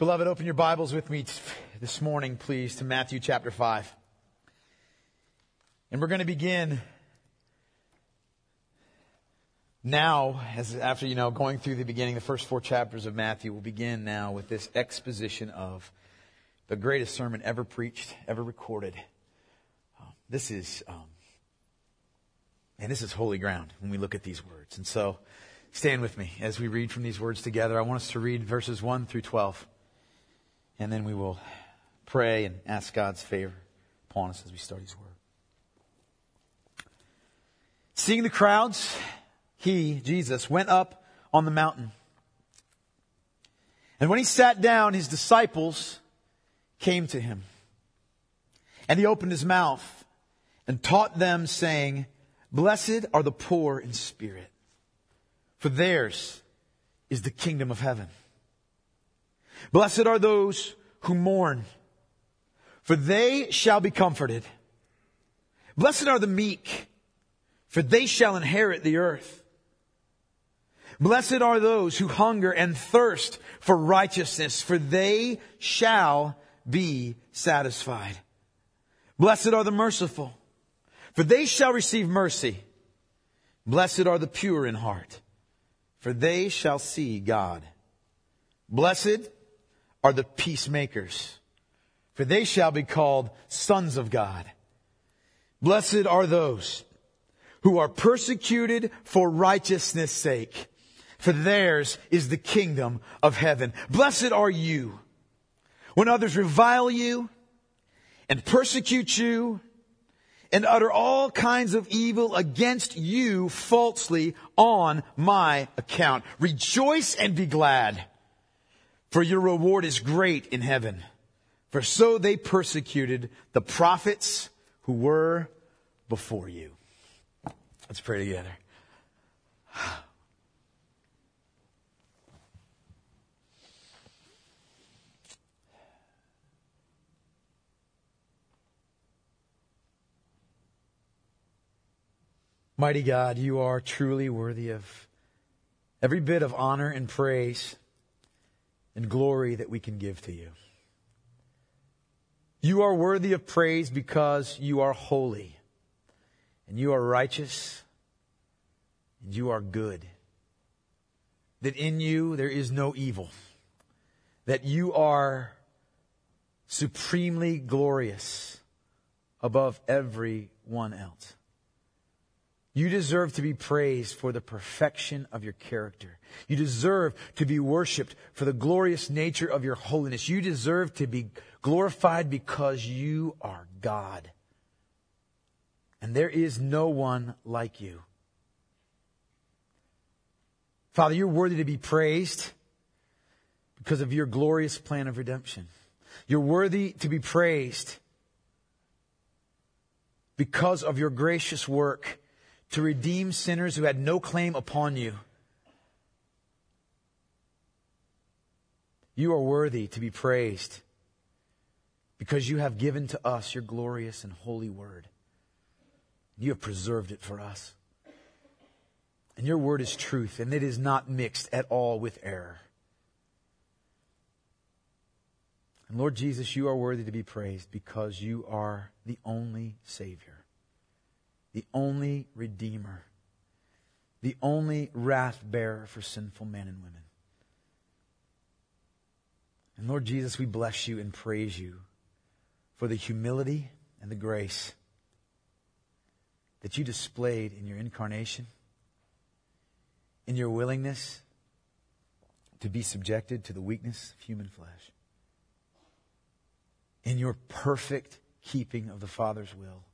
Beloved, open your Bibles with me this morning, please, to Matthew chapter 5. And we're going to begin now, after going through the beginning, the first 4 chapters of Matthew, we'll begin now with this exposition of the greatest sermon ever preached, ever recorded. This is holy ground when we look at these words. And so, stand with me as we read from these words together. I want us to read verses 1 through 12. And then we will pray and ask God's favor upon us as we study His Word. Seeing the crowds, He, Jesus, went up on the mountain. And when He sat down, His disciples came to Him. And He opened His mouth and taught them, saying, "Blessed are the poor in spirit, for theirs is the kingdom of heaven. Blessed are those who mourn, for they shall be comforted. Blessed are the meek, for they shall inherit the earth. Blessed are those who hunger and thirst for righteousness, for they shall be satisfied. Blessed are the merciful, for they shall receive mercy. Blessed are the pure in heart, for they shall see God. Blessed are the peacemakers, for they shall be called sons of God. Blessed are those who are persecuted for righteousness' sake, for theirs is the kingdom of heaven. Blessed are you when others revile you and persecute you and utter all kinds of evil against you falsely on my account. Rejoice and be glad, for your reward is great in heaven. For so they persecuted the prophets who were before you." Let's pray together. Mighty God, you are truly worthy of every bit of honor and praise and glory that we can give to you. You are worthy of praise because you are holy, and you are righteous, and you are good. That in you there is no evil. That you are supremely glorious above everyone else. You deserve to be praised for the perfection of your character. You deserve to be worshiped for the glorious nature of your holiness. You deserve to be glorified because you are God. And there is no one like you. Father, you're worthy to be praised because of your glorious plan of redemption. You're worthy to be praised because of your gracious work to redeem sinners who had no claim upon you. You are worthy to be praised because you have given to us your glorious and holy word. You have preserved it for us. And your word is truth, and it is not mixed at all with error. And Lord Jesus, you are worthy to be praised because you are the only Savior, the only Redeemer, the only wrath bearer for sinful men and women. And Lord Jesus, we bless you and praise you for the humility and the grace that you displayed in your incarnation, in your willingness to be subjected to the weakness of human flesh, in your perfect keeping of the Father's will,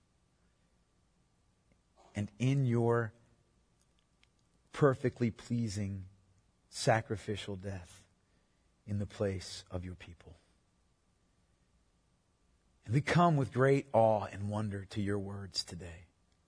and in your perfectly pleasing sacrificial death in the place of your people. And we come with great awe and wonder to your words today.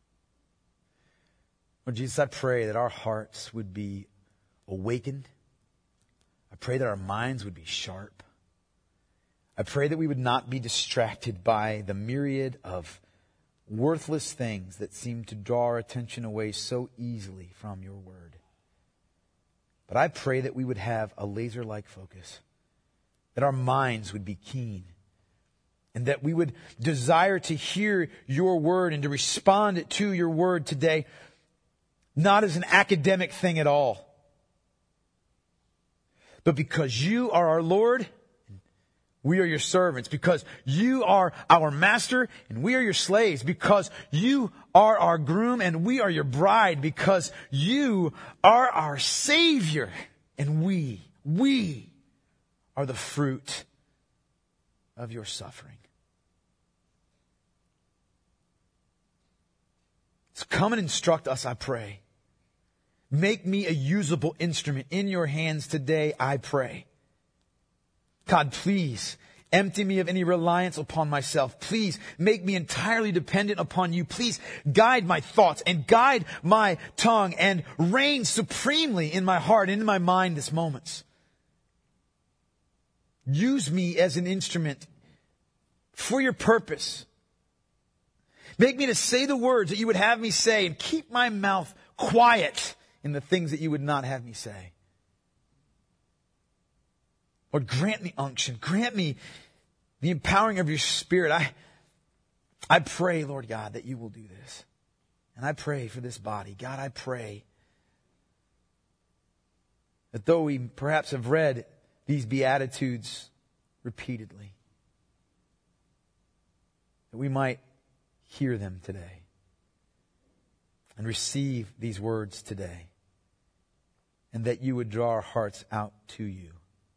Lord Jesus, I pray that our hearts would be awakened. I pray that our minds would be sharp. I pray that we would not be distracted by the myriad of worthless things that seem to draw our attention away so easily from your word. But I pray that we would have a laser-like focus that our minds would be keen, and that we would desire to hear your word and to respond to your word today, not as an academic thing at all, but because you are our Lord, we are your servants, because you are our master and we are your slaves, because you are our groom and we are your bride, because you are our Savior and we are the fruit of your suffering. So come and instruct us, I pray. Make me a usable instrument in your hands today, I pray. God, please empty me of any reliance upon myself. Please make me entirely dependent upon you. Please guide my thoughts and guide my tongue and reign supremely in my heart and in my mind this moment. Use me as an instrument for your purpose. Make me to say the words that you would have me say and keep my mouth quiet in the things that you would not have me say. Lord, grant me unction. Grant me the empowering of your Spirit. I pray, Lord God, that you will do this. And I pray for this body. God, I pray that though we perhaps have read these Beatitudes repeatedly, that we might hear them today and receive these words today, and that you would draw our hearts out to you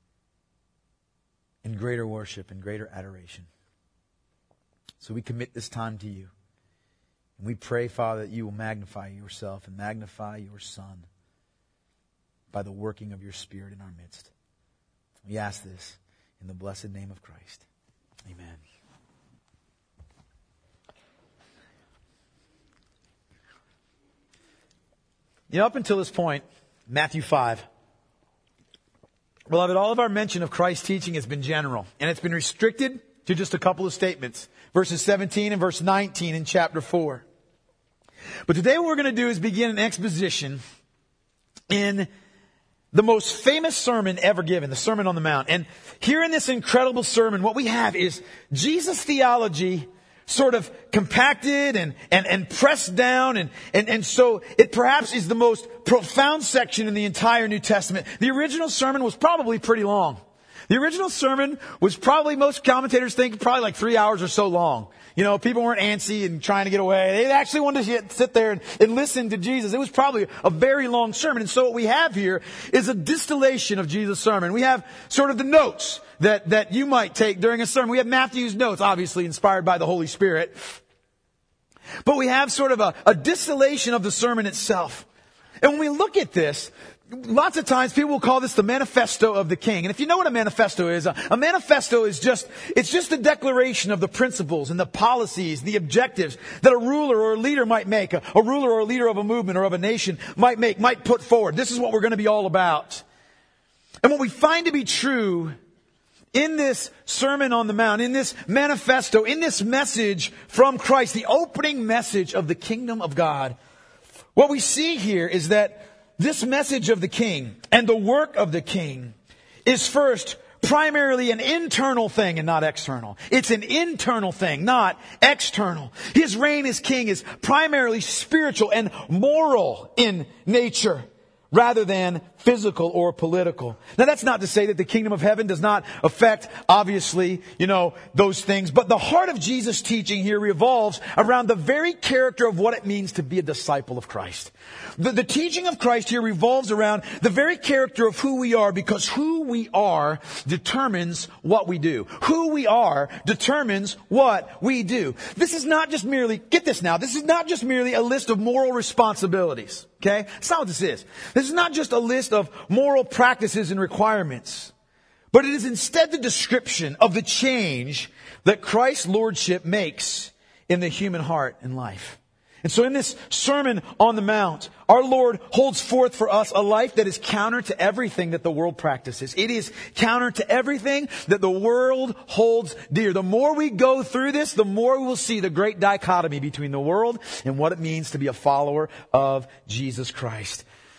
in greater worship and greater adoration. So we commit this time to you. And we pray, Father, that you will magnify yourself and magnify your Son by the working of your Spirit in our midst. We ask this in the blessed name of Christ. Amen. You know, up until this point, Matthew 5, beloved, all of our mention of Christ's teaching has been general, and it's been restricted to just a couple of statements, verses 17 and verse 19 in chapter 4. But today what we're going to do is begin an exposition in the most famous sermon ever given, the Sermon on the Mount. And here in this incredible sermon, what we have is Jesus' theology sort of compacted and pressed down. And so it perhaps is the most profound section in the entire New Testament. The original sermon was probably pretty long. The original sermon was probably, most commentators think, probably like 3 hours or so long. You know, people weren't antsy and trying to get away. They actually wanted to sit there and listen to Jesus. It was probably a very long sermon. And so what we have here is a distillation of Jesus' sermon. We have sort of the notes that you might take during a sermon. We have Matthew's notes, obviously inspired by the Holy Spirit. But we have sort of a distillation of the sermon itself. And when we look at this, lots of times people will call this the manifesto of the king. And if you know what a manifesto is, a manifesto is just a declaration of the principles and the policies, the objectives that a ruler or a leader might make, a ruler or a leader of a movement or of a nation might put forward. This is what we're going to be all about. And what we find to be true in this Sermon on the Mount, in this manifesto, in this message from Christ, the opening message of the kingdom of God, what we see here is that this message of the king and the work of the king is first primarily an internal thing and not external. It's an internal thing, not external. His reign as king is primarily spiritual and moral in nature, rather than physical or political. Now that's not to say that the kingdom of heaven does not affect, obviously, those things. But the heart of Jesus' teaching here revolves around the very character of what it means to be a disciple of Christ. The teaching of Christ here revolves around the very character of who we are, because who we are determines what we do. Who we are determines what we do. This is not just merely, get this now, this is not just merely a list of moral responsibilities. Okay? That's not what this is. This is not just a list of moral practices and requirements, but it is instead the description of the change that Christ's lordship makes in the human heart and life. And so in this Sermon on the Mount, our Lord holds forth for us a life that is counter to everything that the world practices. It is counter to everything that the world holds dear. The more we go through this, the more we will see the great dichotomy between the world and what it means to be a follower of Jesus Christ.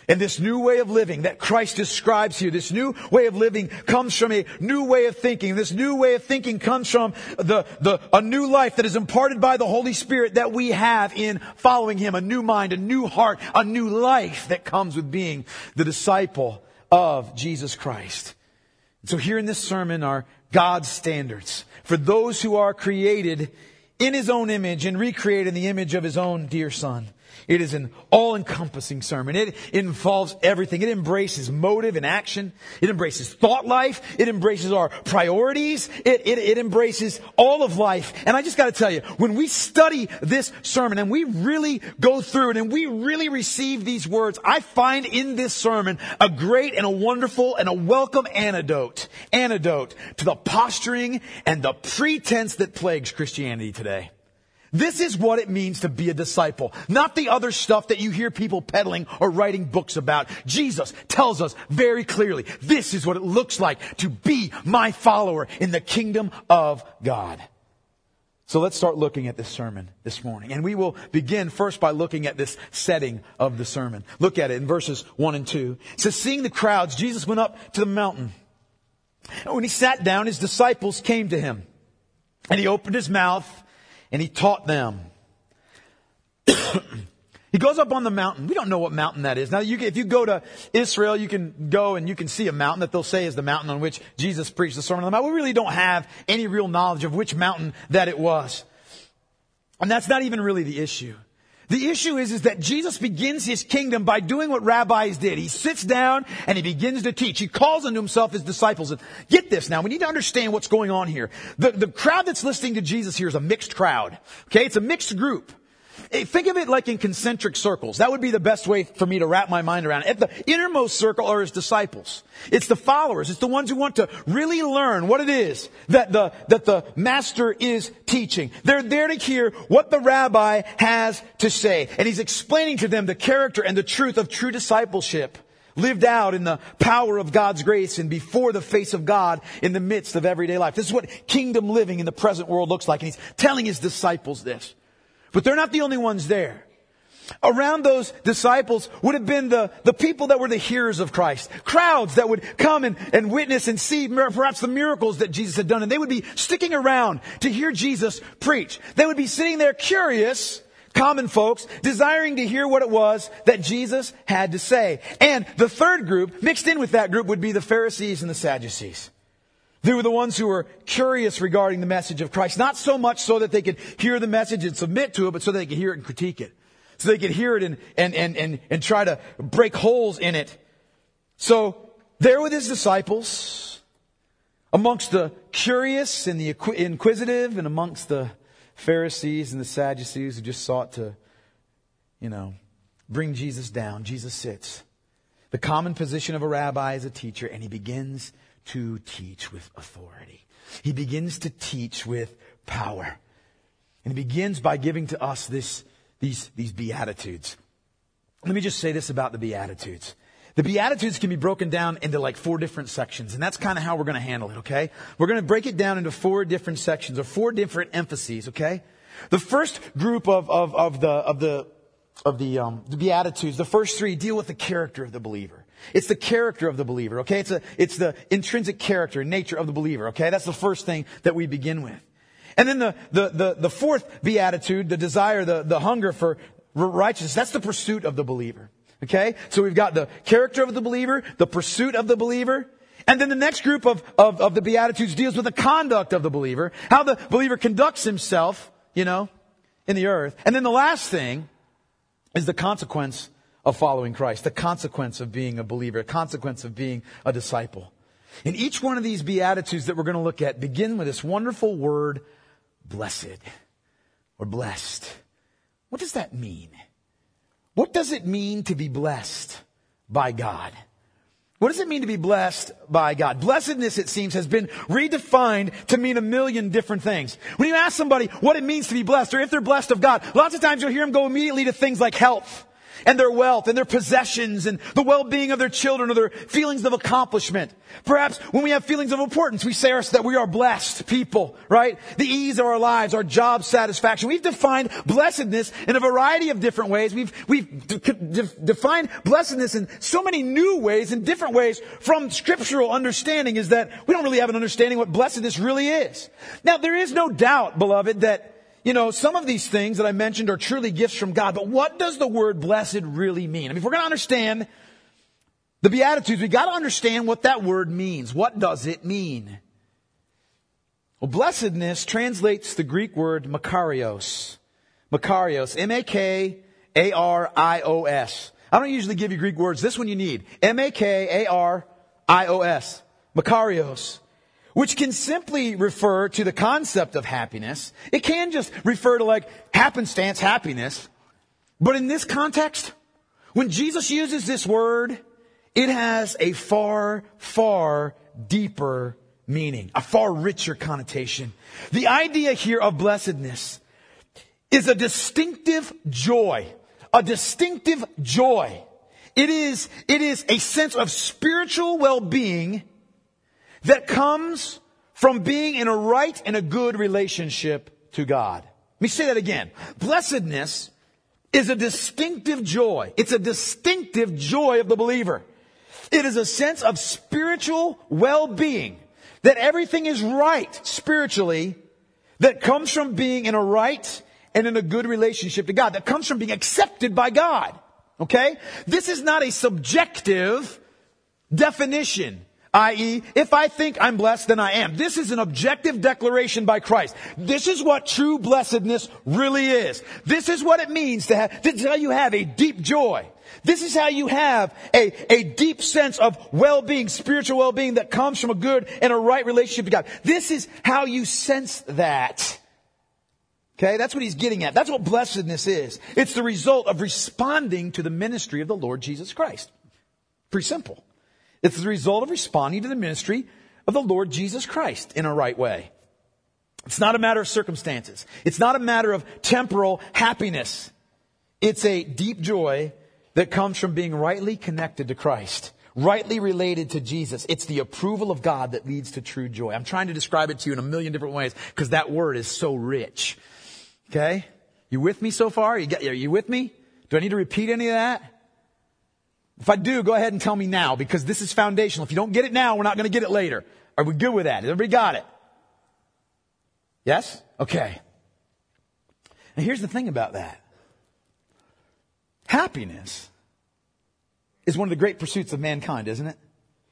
And this new way of living that Christ describes here, this new way of living comes from a new way of thinking. This new way of thinking comes from a new life that is imparted by the Holy Spirit that we have in following Him. A new mind, a new heart, a new life that comes with being the disciple of Jesus Christ. So here in this sermon are God's standards for those who are created in His own image and recreated in the image of His own dear Son. It is an all-encompassing sermon. It involves everything. It embraces motive and action. It embraces thought life. It embraces our priorities. It embraces all of life. And I just got to tell you, when we study this sermon and we really go through it and we really receive these words, I find in this sermon a great and a wonderful and a welcome antidote to the posturing and the pretense that plagues Christianity today. This is what it means to be a disciple. Not the other stuff that you hear people peddling or writing books about. Jesus tells us very clearly, this is what it looks like to be my follower in the kingdom of God. So let's start looking at this sermon this morning. And we will begin first by looking at this setting of the sermon. Look at it in verses 1 and 2. It says, seeing the crowds, Jesus went up to the mountain. And when He sat down, His disciples came to Him. And He opened His mouth and He taught them. He goes up on the mountain. We don't know what mountain that is. Now, if you go to Israel, you can go and you can see a mountain that they'll say is the mountain on which Jesus preached the Sermon on the Mount. We really don't have any real knowledge of which mountain that it was. And that's not even really the issue. The issue is that Jesus begins His kingdom by doing what rabbis did. He sits down and He begins to teach. He calls unto Himself His disciples. And get this now, we need to understand what's going on here. The crowd that's listening to Jesus here is a mixed crowd. Okay, it's a mixed group. Think of it like in concentric circles. That would be the best way for me to wrap my mind around it. At the innermost circle are His disciples. It's the followers. It's the ones who want to really learn what it is that the master is teaching. They're there to hear what the rabbi has to say. And He's explaining to them the character and the truth of true discipleship lived out in the power of God's grace and before the face of God in the midst of everyday life. This is what kingdom living in the present world looks like. And He's telling His disciples this. But they're not the only ones there. Around those disciples would have been the people that were the hearers of Christ. Crowds that would come and witness and see perhaps the miracles that Jesus had done. And they would be sticking around to hear Jesus preach. They would be sitting there curious, common folks, desiring to hear what it was that Jesus had to say. And the third group, mixed in with that group, would be the Pharisees and the Sadducees. They were the ones who were curious regarding the message of Christ. Not so much so that they could hear the message and submit to it, but so they could hear it and critique it. So they could hear it and try to break holes in it. So there with His disciples, amongst the curious and the inquisitive, and amongst the Pharisees and the Sadducees who just sought to, bring Jesus down. Jesus sits. The common position of a rabbi is a teacher, and He begins to teach with authority. He begins to teach with power. And He begins by giving to us these Beatitudes. Let me just say this about the Beatitudes. The Beatitudes can be broken down into like 4 different sections, and that's kind of how we're going to handle it, okay? We're going to break it down into 4 different sections, or 4 different emphases, okay? The first group of the Beatitudes, the first 3 deal with the character of the believer. It's the character of the believer, okay? It's the intrinsic character and nature of the believer, okay? That's the first thing that we begin with. And then the fourth beatitude, the desire, the hunger for righteousness, that's the pursuit of the believer, okay? So we've got the character of the believer, the pursuit of the believer, and then the next group of the beatitudes deals with the conduct of the believer, how the believer conducts himself, in the earth. And then the last thing is the consequence of following Christ, the consequence of being a believer, a consequence of being a disciple. And each one of these Beatitudes that we're going to look at begin with this wonderful word, blessed, or blessed. What does that mean? What does it mean to be blessed by God? What does it mean to be blessed by God? Blessedness, it seems, has been redefined to mean a million different things. When you ask somebody what it means to be blessed, or if they're blessed of God, lots of times you'll hear them go immediately to things like health, and their wealth and their possessions and the well-being of their children or their feelings of accomplishment. Perhaps when we have feelings of importance, we say that we are blessed people, right? The ease of our lives, our job satisfaction. We've defined blessedness in a variety of different ways. We've defined blessedness in so many new ways, in different ways from scriptural understanding, is that we don't really have an understanding what blessedness really is. Now, there is no doubt, beloved, that some of these things that I mentioned are truly gifts from God. But what does the word blessed really mean? I mean, if we're going to understand the Beatitudes, we got to understand what that word means. What does it mean? Well, blessedness translates the Greek word makarios. Makarios. M-A-K-A-R-I-O-S. I don't usually give you Greek words. This one you need. M-A-K-A-R-I-O-S. Makarios. Which can simply refer to the concept of happiness. It can just refer to like happenstance happiness. But in this context, when Jesus uses this word, it has a far, far deeper meaning, a far richer connotation. The idea here of blessedness is a distinctive joy. A distinctive joy. It is a sense of spiritual well-being that comes from being in a right and a good relationship to God. Let me say that again. Blessedness is a distinctive joy. It's a distinctive joy of the believer. It is a sense of spiritual well-being, that everything is right spiritually, that comes from being in a right and in a good relationship to God, that comes from being accepted by God. Okay? This is not a subjective definition. I.e., if I think I'm blessed, then I am. This is an objective declaration by Christ. This is what true blessedness really is. This is what it means to have, this is how you have a deep joy. This is how you have a deep sense of well-being, spiritual well-being that comes from a good and a right relationship to God. This is how you sense that. Okay, that's what he's getting at. That's what blessedness is. It's the result of responding to the ministry of the Lord Jesus Christ. Pretty simple. It's the result of responding to the ministry of the Lord Jesus Christ in a right way. It's not a matter of circumstances. It's not a matter of temporal happiness. It's a deep joy that comes from being rightly connected to Christ, rightly related to Jesus. It's the approval of God that leads to true joy. I'm trying to describe it to you in a million different ways because that word is so rich. Okay? You with me so far? Are you with me? Do I need to repeat any of that? If I do, go ahead and tell me now, because this is foundational. If you don't get it now, we're not going to get it later. Are we good with that? Everybody got it? Yes? Okay. Now here's the thing about that. Happiness is one of the great pursuits of mankind, isn't it?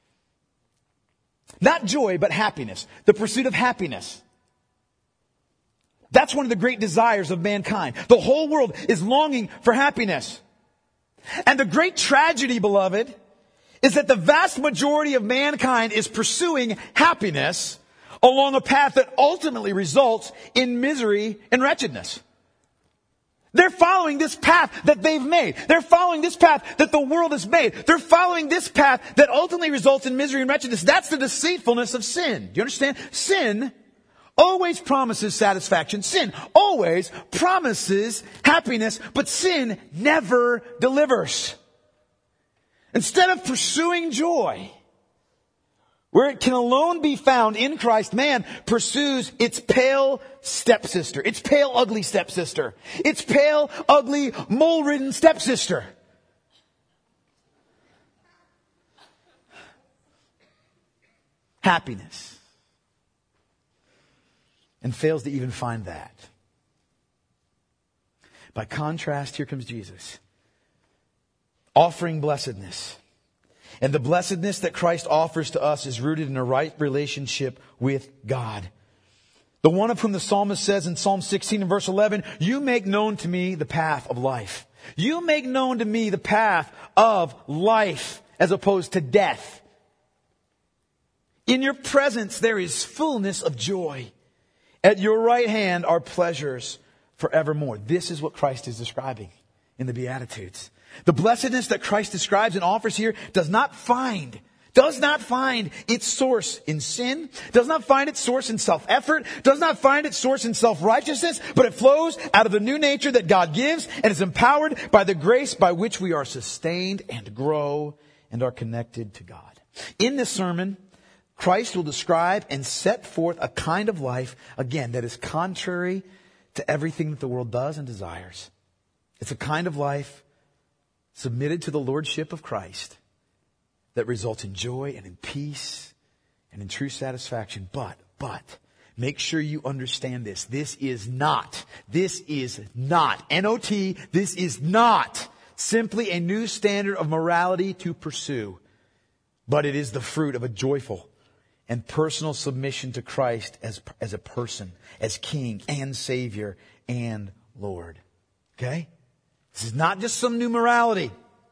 Not joy, but happiness. The pursuit of happiness. That's one of the great desires of mankind. The whole world is longing for happiness. And the great tragedy, beloved, is that the vast majority of mankind is pursuing happiness along a path that ultimately results in misery and wretchedness. They're following this path that they've made. They're following this path that the world has made. They're following this path that ultimately results in misery and wretchedness. That's the deceitfulness of sin. Do you understand? Sin always promises satisfaction. Sin always promises happiness, but sin never delivers. Instead of pursuing joy, where it can alone be found in Christ, man pursues its pale stepsister, its pale, ugly stepsister, its pale, ugly, mole-ridden stepsister. Happiness. And fails to even find that. By contrast, here comes Jesus, offering blessedness. And the blessedness that Christ offers to us is rooted in a right relationship with God. The one of whom the psalmist says in Psalm 16 and verse 11, "You make known to me the path of life." You make known to me the path of life as opposed to death. In your presence there is fullness of joy. At your right hand are pleasures forevermore. This is what Christ is describing in the Beatitudes. The blessedness that Christ describes and offers here does not find does not find its source in sin, does not find its source in self-effort, does not find its source in self-righteousness, but it flows out of the new nature that God gives and is empowered by the grace by which we are sustained and grow and are connected to God. In this sermon, Christ will describe and set forth a kind of life, again, that is contrary to everything that the world does and desires. It's a kind of life submitted to the lordship of Christ that results in joy and in peace and in true satisfaction. But, make sure you understand this. This is not, N-O-T, this is not simply a new standard of morality to pursue, but it is the fruit of a joyful and personal submission to Christ as a person, as King and Savior and Lord. Okay? This is not just some new morality.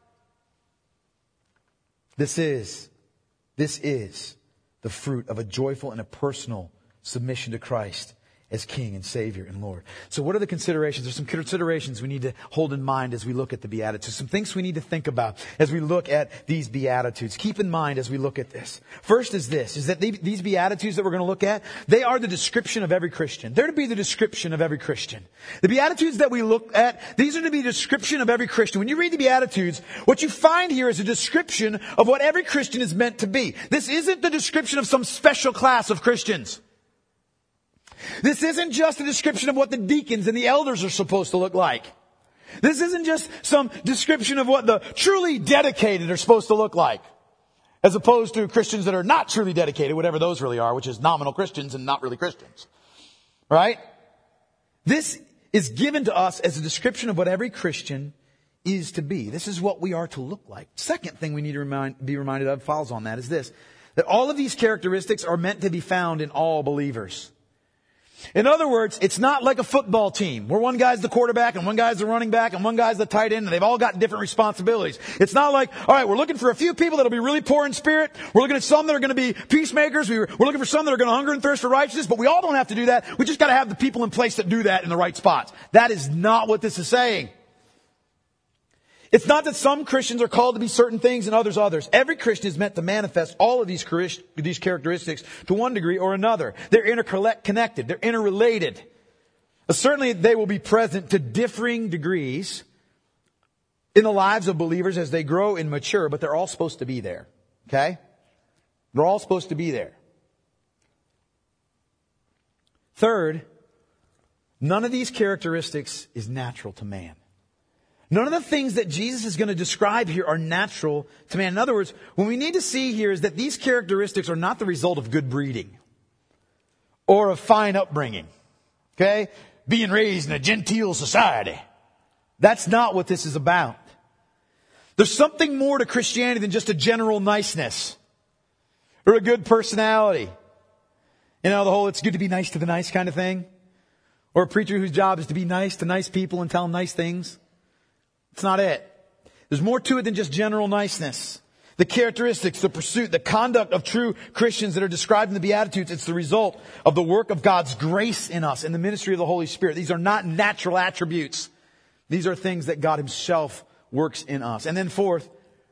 This is the fruit of a joyful and a personal submission to Christ as King and Savior and Lord. So what are the considerations? There's some considerations we need to hold in mind as we look at the Beatitudes. Some things we need to think about as we look at these Beatitudes. Keep in mind as we look at this. First is this, is that these Beatitudes that we're going to look at, they are the description of every Christian. They're to be the description of every Christian. The Beatitudes that we look at, these are to be the description of every Christian. When you read the Beatitudes, what you find here is a description of what every Christian is meant to be. This isn't the description of some special class of Christians. This isn't just a description of what the deacons and the elders are supposed to look like. This isn't just some description of what the truly dedicated are supposed to look like, as opposed to Christians that are not truly dedicated, whatever those really are, which is nominal Christians and not really Christians. Right? This is given to us as a description of what every Christian is to be. This is what we are to look like. Second thing we need to be reminded of, follows on that, is this, that all of these characteristics are meant to be found in all believers. In other words, it's not like a football team where one guy's the quarterback and one guy's the running back and one guy's the tight end and they've all got different responsibilities. It's not like, all right, we're looking for a few people that'll be really poor in spirit. We're looking at some that are going to be peacemakers. We're looking for some that are going to hunger and thirst for righteousness, but we all don't have to do that. We just got to have the people in place that do that in the right spots. That is not what this is saying. It's not that some Christians are called to be certain things and others. Every Christian is meant to manifest all of these characteristics to one degree or another. They're interconnected. They're interrelated. Certainly they will be present to differing degrees in the lives of believers as they grow and mature, but they're all supposed to be there. Okay? They're all supposed to be there. Third, none of these characteristics is natural to man. None of the things that Jesus is going to describe here are natural to man. In other words, what we need to see here is that these characteristics are not the result of good breeding or of fine upbringing. Okay? Being raised in a genteel society. That's not what this is about. There's something more to Christianity than just a general niceness or a good personality. You know, the whole it's good to be nice to the nice kind of thing. Or a preacher whose job is to be nice to nice people and tell them nice things. It's not it. There's more to it than just general niceness. The characteristics, the pursuit, the conduct of true Christians that are described in the Beatitudes, it's the result of the work of God's grace in us and the ministry of the Holy Spirit. These are not natural attributes. These are things that God Himself works in us. And then fourth,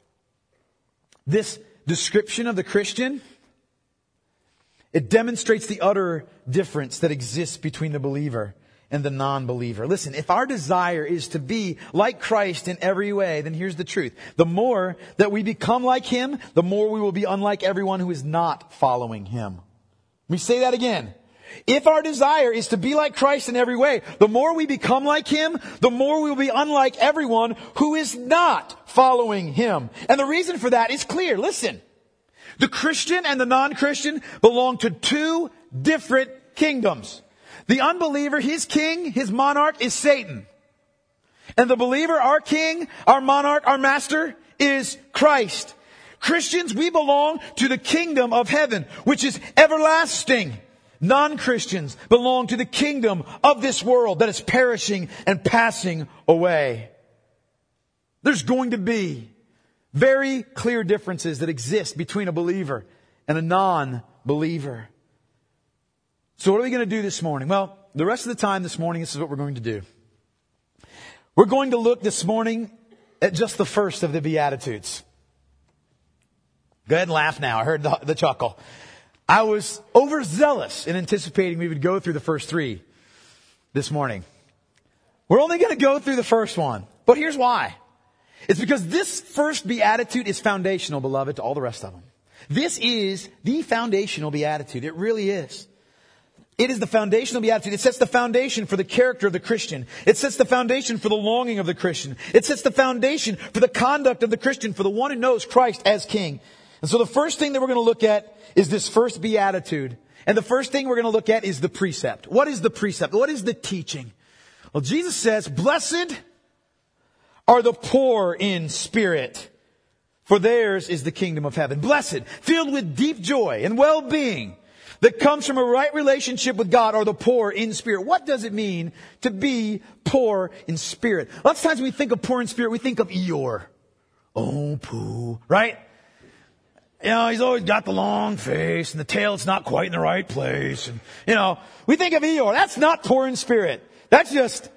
this description of the Christian, it demonstrates the utter difference that exists between the believer and the non-believer. Listen, if our desire is to be like Christ in every way, then here's the truth. The more that we become like Him, the more we will be unlike everyone who is not following Him. Let me say that again. If our desire is to be like Christ in every way, the more we become like Him, the more we will be unlike everyone who is not following Him. And the reason for that is clear. Listen, the Christian and the non-Christian belong to two different kingdoms. The unbeliever, his king, his monarch is Satan. And the believer, our king, our monarch, our master is Christ. Christians, we belong to the kingdom of heaven, which is everlasting. Non-Christians belong to the kingdom of this world that is perishing and passing away. There's going to be very clear differences that exist between a believer and a non-believer. So what are we going to do this morning? Well, the rest of the time this morning, this is what we're going to do. We're going to look this morning at just the first of the Beatitudes. Go ahead and laugh now. I heard the chuckle. I was overzealous in anticipating we would go through the first three this morning. We're only going to go through the first one. But here's why. It's because this first beatitude is foundational, beloved, to all the rest of them. This is the foundational beatitude. It really is. It is the foundational beatitude. It sets the foundation for the character of the Christian. It sets the foundation for the longing of the Christian. It sets the foundation for the conduct of the Christian, for the one who knows Christ as King. And so the first thing that we're going to look at is this first beatitude. And the first thing we're going to look at is the precept. What is the precept? What is the teaching? Well, Jesus says, blessed are the poor in spirit, for theirs is the kingdom of heaven. Blessed, filled with deep joy and well-being that comes from a right relationship with God, are the poor in spirit. What does it mean to be poor in spirit? Lots of times when we think of poor in spirit, we think of Eeyore. Oh, poo, right? You know, he's always got the long face and the tail it's not quite in the right place. And, you know, we think of Eeyore. That's not poor in spirit. That's just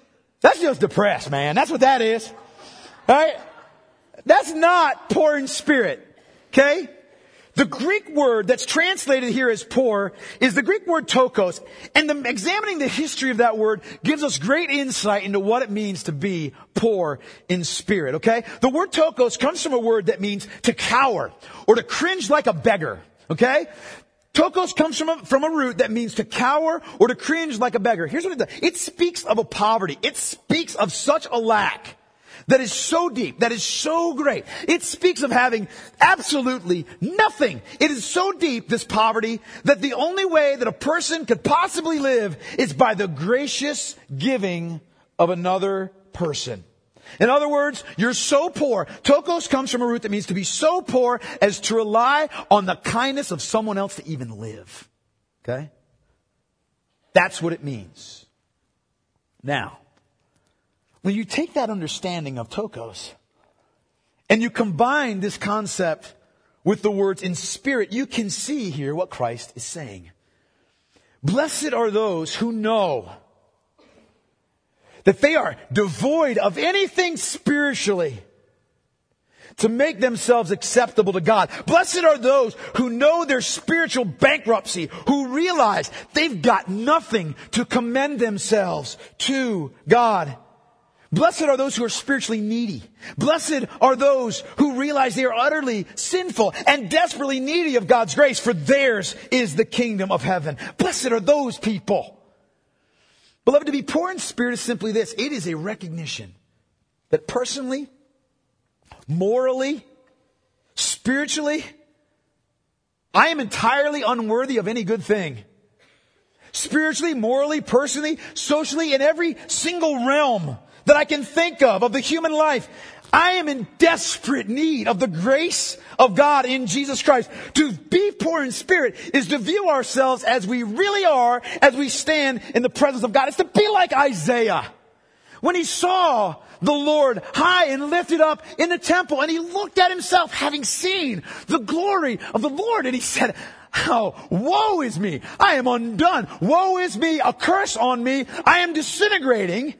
depressed, man. That's what that is. Right? That's not poor in spirit. Okay? The Greek word that's translated here as poor is the Greek word tokos. And examining the history of that word gives us great insight into what it means to be poor in spirit. Okay? The word tokos comes from a word that means to cower or to cringe like a beggar. Okay? Tokos comes from a root that means to cower or to cringe like a beggar. Here's what it does. It speaks of a poverty. It speaks of such a lack that is so deep, that is so great. It speaks of having absolutely nothing. It is so deep, this poverty, that the only way that a person could possibly live is by the gracious giving of another person. In other words, you're so poor. Tokos comes from a root that means to be so poor as to rely on the kindness of someone else to even live. Okay? That's what it means. Now, when you take that understanding of tokos and you combine this concept with the words in spirit, you can see here what Christ is saying. Blessed are those who know that they are devoid of anything spiritually to make themselves acceptable to God. Blessed are those who know their spiritual bankruptcy, who realize they've got nothing to commend themselves to God. Blessed are those who are spiritually needy. Blessed are those who realize they are utterly sinful and desperately needy of God's grace, for theirs is the kingdom of heaven. Blessed are those people. Beloved, to be poor in spirit is simply this. It is a recognition that personally, morally, spiritually, I am entirely unworthy of any good thing. Spiritually, morally, personally, socially, in every single realm that I can think of the human life, I am in desperate need of the grace of God in Jesus Christ. To be poor in spirit is to view ourselves as we really are as we stand in the presence of God. It's to be like Isaiah when he saw the Lord high and lifted up in the temple, and he looked at himself having seen the glory of the Lord, and he said, "Oh, woe is me. I am undone. Woe is me. A curse on me. I am disintegrating.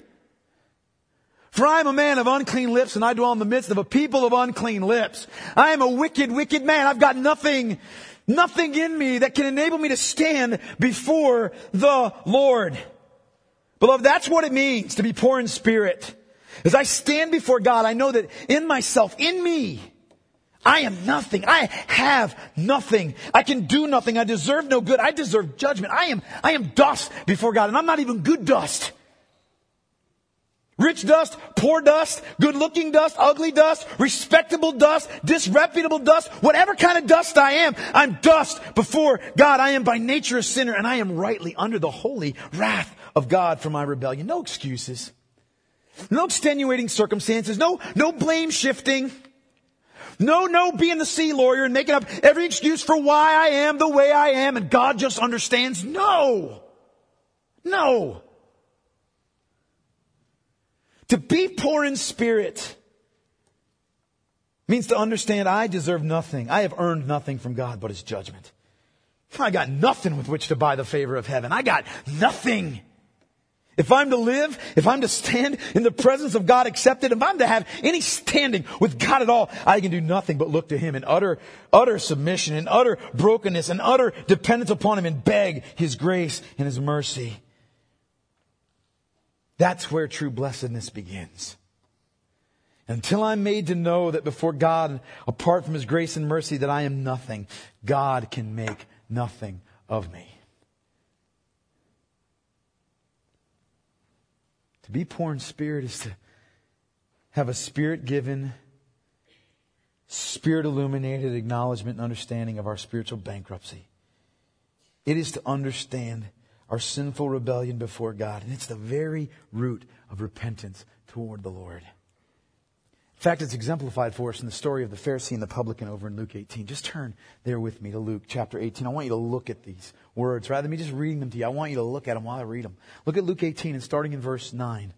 For I am a man of unclean lips, and I dwell in the midst of a people of unclean lips. I am a wicked, wicked man. I've got nothing in me that can enable me to stand before the Lord." Beloved, that's what it means to be poor in spirit. As I stand before God, I know that in myself, in me, I am nothing. I have nothing. I can do nothing. I deserve no good. I deserve judgment. I am dust before God, and I'm not even good dust. Rich dust, poor dust, good-looking dust, ugly dust, respectable dust, disreputable dust, whatever kind of dust I am, I'm dust before God. I am by nature a sinner, and I am rightly under the holy wrath of God for my rebellion. No excuses. No extenuating circumstances. No blame shifting. No being the sea lawyer and making up every excuse for why I am the way I am and God just understands. No. To be poor in spirit means to understand I deserve nothing. I have earned nothing from God but His judgment. I got nothing with which to buy the favor of heaven. I got nothing. If I'm to live, if I'm to stand in the presence of God accepted, if I'm to have any standing with God at all, I can do nothing but look to Him in utter submission, in utter brokenness, and utter dependence upon Him and beg His grace and His mercy. That's where true blessedness begins. Until I'm made to know that before God, apart from His grace and mercy, that I am nothing, God can make nothing of me. To be poor in spirit is to have a Spirit-given, Spirit-illuminated acknowledgement and understanding of our spiritual bankruptcy. It is to understand our sinful rebellion before God. And it's the very root of repentance toward the Lord. In fact, it's exemplified for us in the story of the Pharisee and the publican over in Luke 18. Just turn there with me to Luke chapter 18. I want you to look at these words. Rather than me just reading them to you, I want you to look at them while I read them. Look at Luke 18 and starting in verse 9.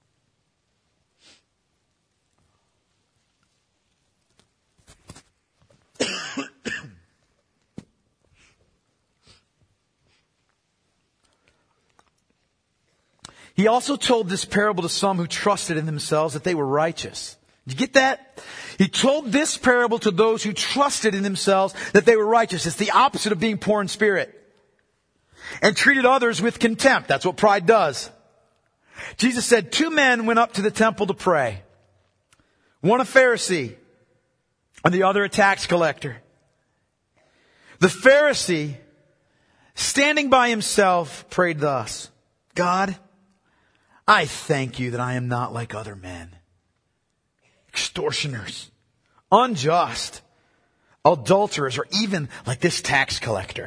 He also told this parable to some who trusted in themselves that they were righteous. Did you get that? He told this parable to those who trusted in themselves that they were righteous. It's the opposite of being poor in spirit. And treated others with contempt. That's what pride does. Jesus said, 2 men went up to the temple to pray. One a Pharisee and the other a tax collector. The Pharisee, standing by himself, prayed thus, God, I thank you that I am not like other men, extortioners, unjust, adulterers, or even like this tax collector.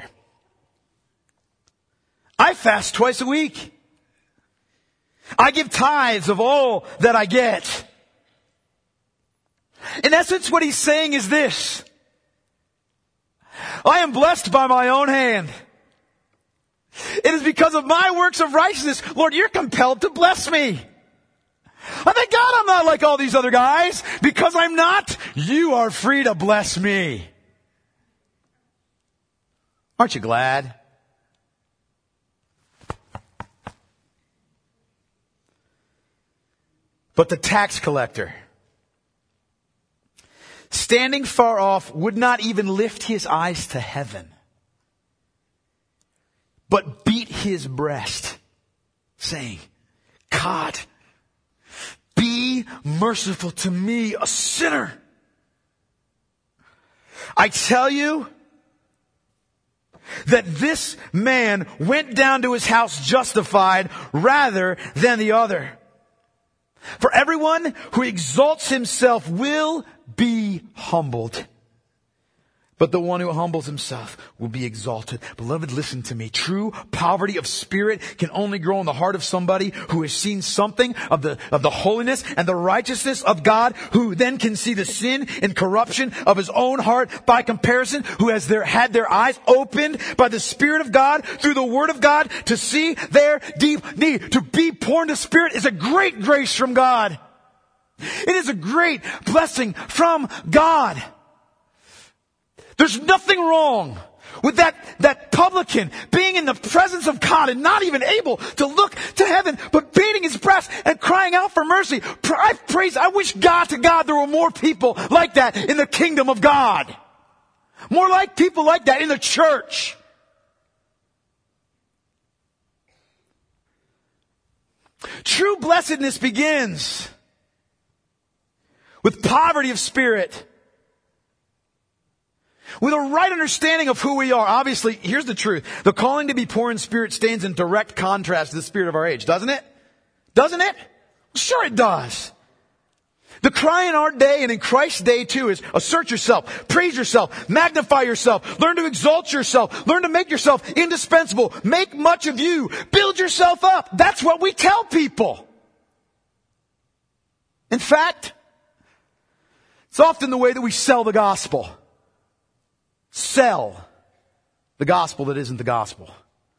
I fast twice a week. I give tithes of all that I get. In essence, what he's saying is this. I am blessed by my own hand. It is because of my works of righteousness, Lord, you're compelled to bless me. I thank God I'm not like all these other guys. Because I'm not, you are free to bless me. Aren't you glad? But the tax collector, standing far off, would not even lift his eyes to heaven, but beat his breast, saying, God, be merciful to me, a sinner. I tell you that this man went down to his house justified rather than the other. For everyone who exalts himself will be humbled, but the one who humbles himself will be exalted. Beloved, listen to me. True poverty of spirit can only grow in the heart of somebody who has seen something of the holiness and the righteousness of God, who then can see the sin and corruption of his own heart by comparison, who has had their eyes opened by the Spirit of God through the Word of God to see their deep need. To be poor in the Spirit is a great grace from God. It is a great blessing from God. There's nothing wrong with that publican being in the presence of God and not even able to look to heaven, but beating his breast and crying out for mercy. I wish God to God there were more people like that in the kingdom of God. More like people like that in the church. True blessedness begins with poverty of spirit. With a right understanding of who we are. Obviously, here's the truth. The calling to be poor in spirit stands in direct contrast to the spirit of our age, doesn't it? Doesn't it? Sure it does. The cry in our day and in Christ's day too is assert yourself, praise yourself, magnify yourself, learn to exalt yourself, learn to make yourself indispensable, make much of you, build yourself up. That's what we tell people. In fact, it's often the way that we sell the gospel. Sell the gospel that isn't the gospel.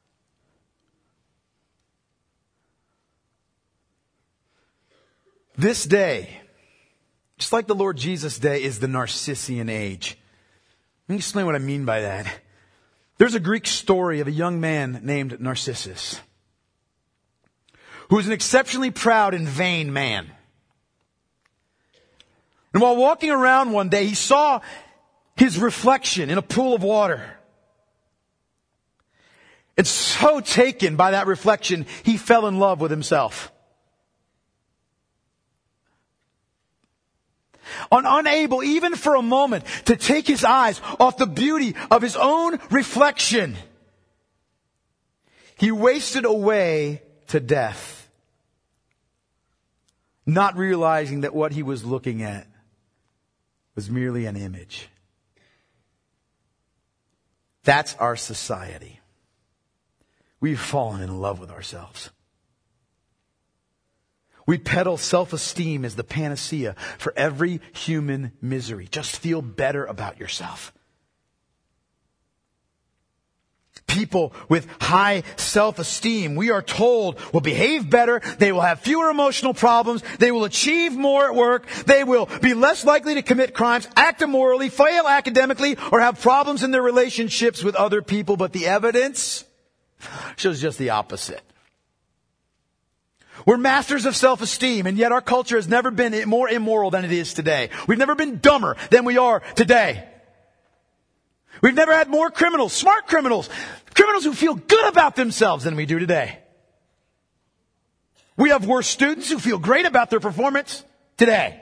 This day, just like the Lord Jesus' day, is the Narcissian age. Let me explain what I mean by that. There's a Greek story of a young man named Narcissus, who is an exceptionally proud and vain man. And while walking around one day, he saw his reflection in a pool of water. And so taken by that reflection, he fell in love with himself. Unable even for a moment to take his eyes off the beauty of his own reflection, he wasted away to death, not realizing that what he was looking at was merely an image. That's our society. We've fallen in love with ourselves. We peddle self-esteem as the panacea for every human misery. Just feel better about yourself. People with high self-esteem, we are told, will behave better, they will have fewer emotional problems, they will achieve more at work, they will be less likely to commit crimes, act immorally, fail academically, or have problems in their relationships with other people. But the evidence shows just the opposite. We're masters of self-esteem, and yet our culture has never been more immoral than it is today. We've never been dumber than we are today. We've never had more criminals, smart criminals, criminals who feel good about themselves than we do today. We have worse students who feel great about their performance today.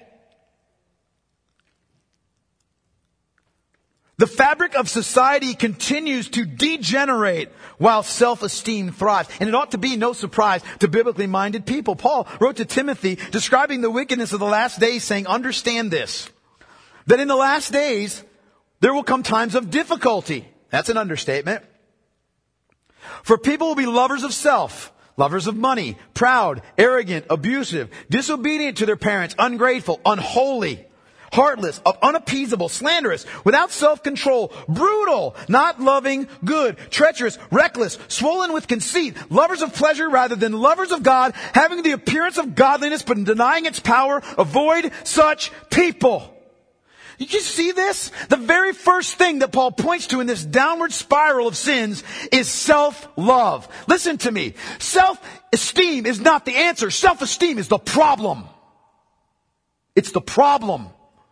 The fabric of society continues to degenerate while self-esteem thrives. And it ought to be no surprise to biblically minded people. Paul wrote to Timothy describing the wickedness of the last days, saying, understand this, that in the last days there will come times of difficulty. That's an understatement. For people will be lovers of self, lovers of money, proud, arrogant, abusive, disobedient to their parents, ungrateful, unholy, heartless, unappeasable, slanderous, without self-control, brutal, not loving good, treacherous, reckless, swollen with conceit, lovers of pleasure rather than lovers of God, having the appearance of godliness but denying its power. Avoid such people. Did you see this? The very first thing that Paul points to in this downward spiral of sins is self-love. Listen to me. Self-esteem is not the answer. Self-esteem is the problem. It's the problem.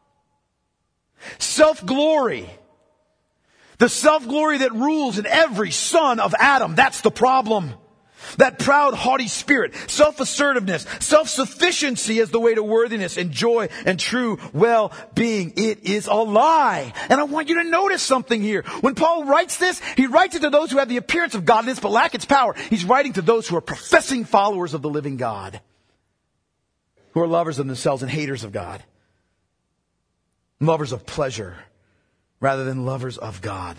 Self-glory. The self-glory that rules in every son of Adam. That's the problem. That proud, haughty spirit. Self-assertiveness. Self-sufficiency as the way to worthiness and joy and true well-being. It is a lie. And I want you to notice something here. When Paul writes this, he writes it to those who have the appearance of godliness but lack its power. He's writing to those who are professing followers of the living God. Who are lovers of themselves and haters of God. Lovers of pleasure rather than lovers of God.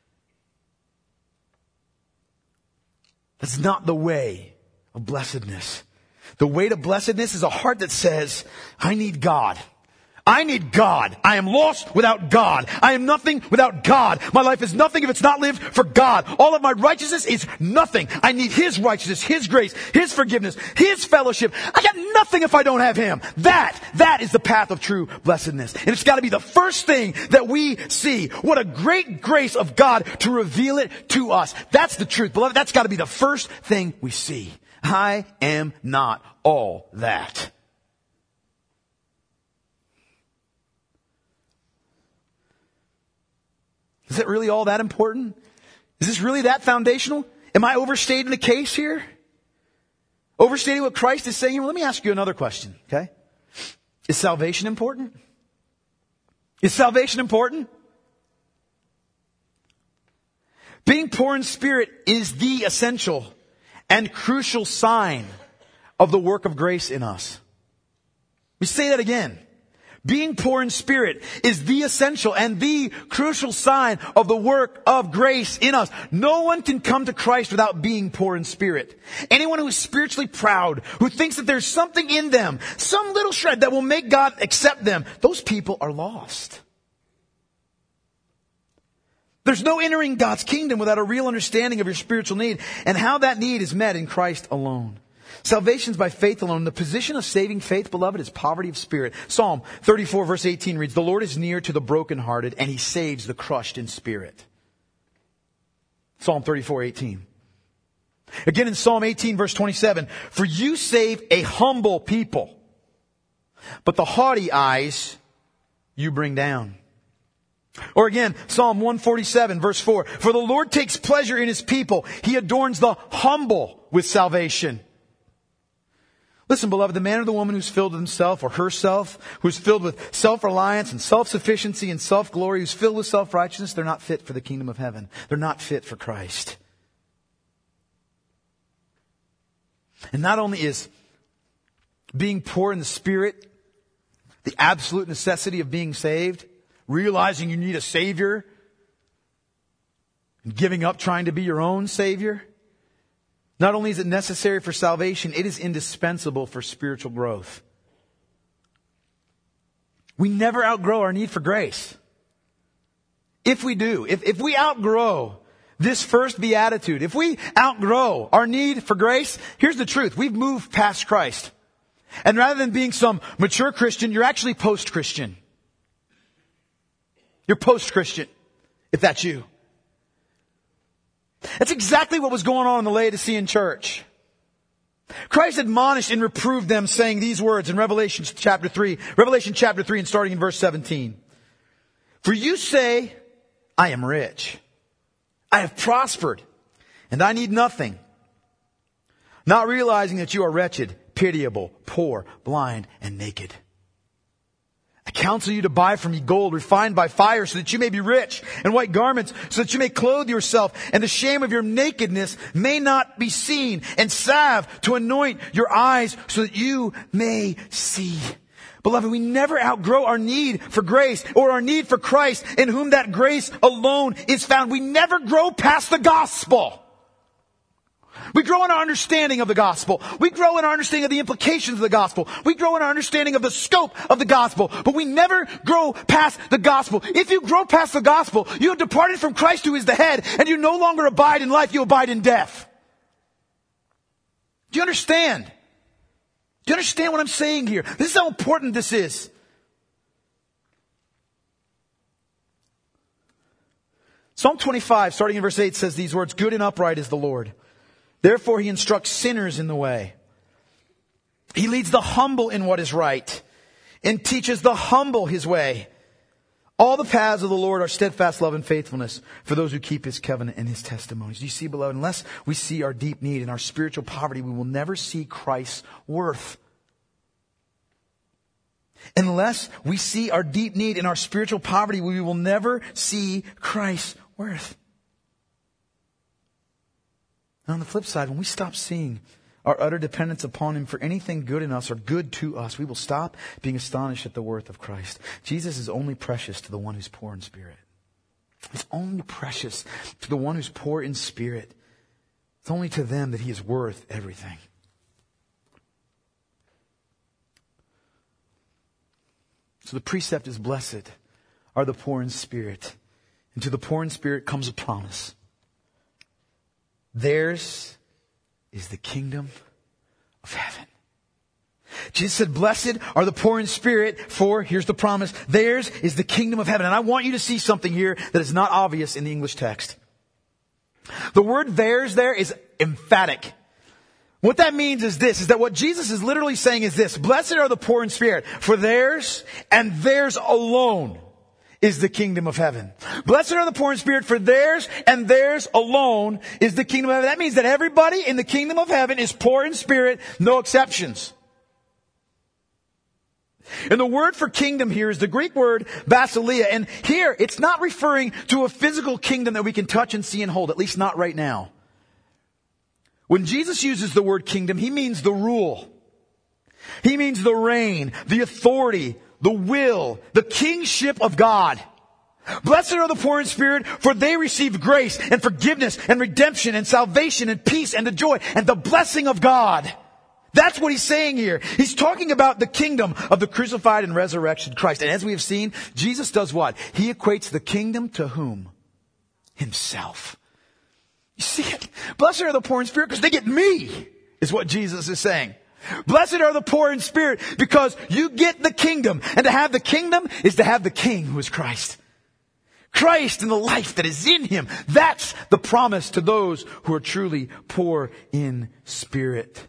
That's not the way of blessedness. The way to blessedness is a heart that says, I need God. I need God. I am lost without God. I am nothing without God. My life is nothing if it's not lived for God. All of my righteousness is nothing. I need His righteousness, His grace, His forgiveness, His fellowship. I got nothing if I don't have Him. That is the path of true blessedness. And it's got to be the first thing that we see. What a great grace of God to reveal it to us. That's the truth. Beloved, that's got to be the first thing we see. I am not all that. Is it really all that important? Is this really that foundational? Am I overstating the case here? Overstating what Christ is saying here? Well, let me ask you another question, okay? Is salvation important? Is salvation important? Being poor in spirit is the essential and crucial sign of the work of grace in us. Let me say that again. Being poor in spirit is the essential and the crucial sign of the work of grace in us. No one can come to Christ without being poor in spirit. Anyone who is spiritually proud, who thinks that there's something in them, some little shred that will make God accept them, those people are lost. There's no entering God's kingdom without a real understanding of your spiritual need and how that need is met in Christ alone. Salvation is by faith alone. The position of saving faith, beloved, is poverty of spirit. Psalm 34 verse 18 reads, the Lord is near to the brokenhearted and He saves the crushed in spirit. Psalm 34:18. Again in Psalm 18 verse 27, for you save a humble people, but the haughty eyes you bring down. Or again, Psalm 147 verse 4, for the Lord takes pleasure in His people. He adorns the humble with salvation. Listen, beloved, the man or the woman who's filled with himself or herself, who's filled with self-reliance and self-sufficiency and self-glory, who's filled with self-righteousness, they're not fit for the kingdom of heaven. They're not fit for Christ. And not only is being poor in the Spirit the absolute necessity of being saved, realizing you need a Savior, and giving up trying to be your own Savior, not only is it necessary for salvation, it is indispensable for spiritual growth. We never outgrow our need for grace. If we do, if we outgrow this first beatitude, if we outgrow our need for grace, here's the truth. We've moved past Christ. And rather than being some mature Christian, you're actually post-Christian. You're post-Christian, if that's you. That's exactly what was going on in the Laodicean church. Christ admonished and reproved them, saying these words in Revelation chapter 3 and starting in verse 17. For you say, I am rich. I have prospered, and I need nothing. Not realizing that you are wretched, pitiable, poor, blind, and naked. I counsel you to buy from me gold refined by fire so that you may be rich, and white garments so that you may clothe yourself, and the shame of your nakedness may not be seen, and salve to anoint your eyes so that you may see. Beloved, we never outgrow our need for grace or our need for Christ, in whom that grace alone is found. We never grow past the gospel. We grow in our understanding of the gospel. We grow in our understanding of the implications of the gospel. We grow in our understanding of the scope of the gospel. But we never grow past the gospel. If you grow past the gospel, you have departed from Christ who is the head, and you no longer abide in life, you abide in death. Do you understand? Do you understand what I'm saying here? This is how important this is. Psalm 25, starting in verse 8, says these words, good and upright is the Lord. Therefore He instructs sinners in the way. He leads the humble in what is right and teaches the humble His way. All the paths of the Lord are steadfast love and faithfulness for those who keep His covenant and His testimonies. Do you see, beloved, unless we see our deep need and our spiritual poverty, we will never see Christ's worth. Unless we see our deep need and our spiritual poverty, we will never see Christ's worth. And on the flip side, when we stop seeing our utter dependence upon Him for anything good in us or good to us, we will stop being astonished at the worth of Christ. Jesus is only precious to the one who's poor in spirit. He's only precious to the one who's poor in spirit. It's only to them that He is worth everything. So the precept is, blessed are the poor in spirit. And to the poor in spirit comes a promise. Theirs is the kingdom of heaven. Jesus said, blessed are the poor in spirit, for, here's the promise, theirs is the kingdom of heaven. And I want you to see something here that is not obvious in the English text. The word theirs there is emphatic. What that means is this, is that what Jesus is literally saying is this, blessed are the poor in spirit, for theirs and theirs alone is the kingdom of heaven. Blessed are the poor in spirit, for theirs and theirs alone is the kingdom of heaven. That means that everybody in the kingdom of heaven is poor in spirit, no exceptions. And the word for kingdom here is the Greek word basileia. And here, it's not referring to a physical kingdom that we can touch and see and hold, at least not right now. When Jesus uses the word kingdom, He means the rule. He means the reign, the authority, the will, the kingship of God. Blessed are the poor in spirit, for they receive grace and forgiveness and redemption and salvation and peace and the joy and the blessing of God. That's what He's saying here. He's talking about the kingdom of the crucified and resurrected Christ. And as we have seen, Jesus does what? He equates the kingdom to whom? Himself. You see it? Blessed are the poor in spirit because they get me, is what Jesus is saying. Blessed are the poor in spirit because you get the kingdom. And to have the kingdom is to have the King who is Christ. Christ and the life that is in him. That's the promise to those who are truly poor in spirit.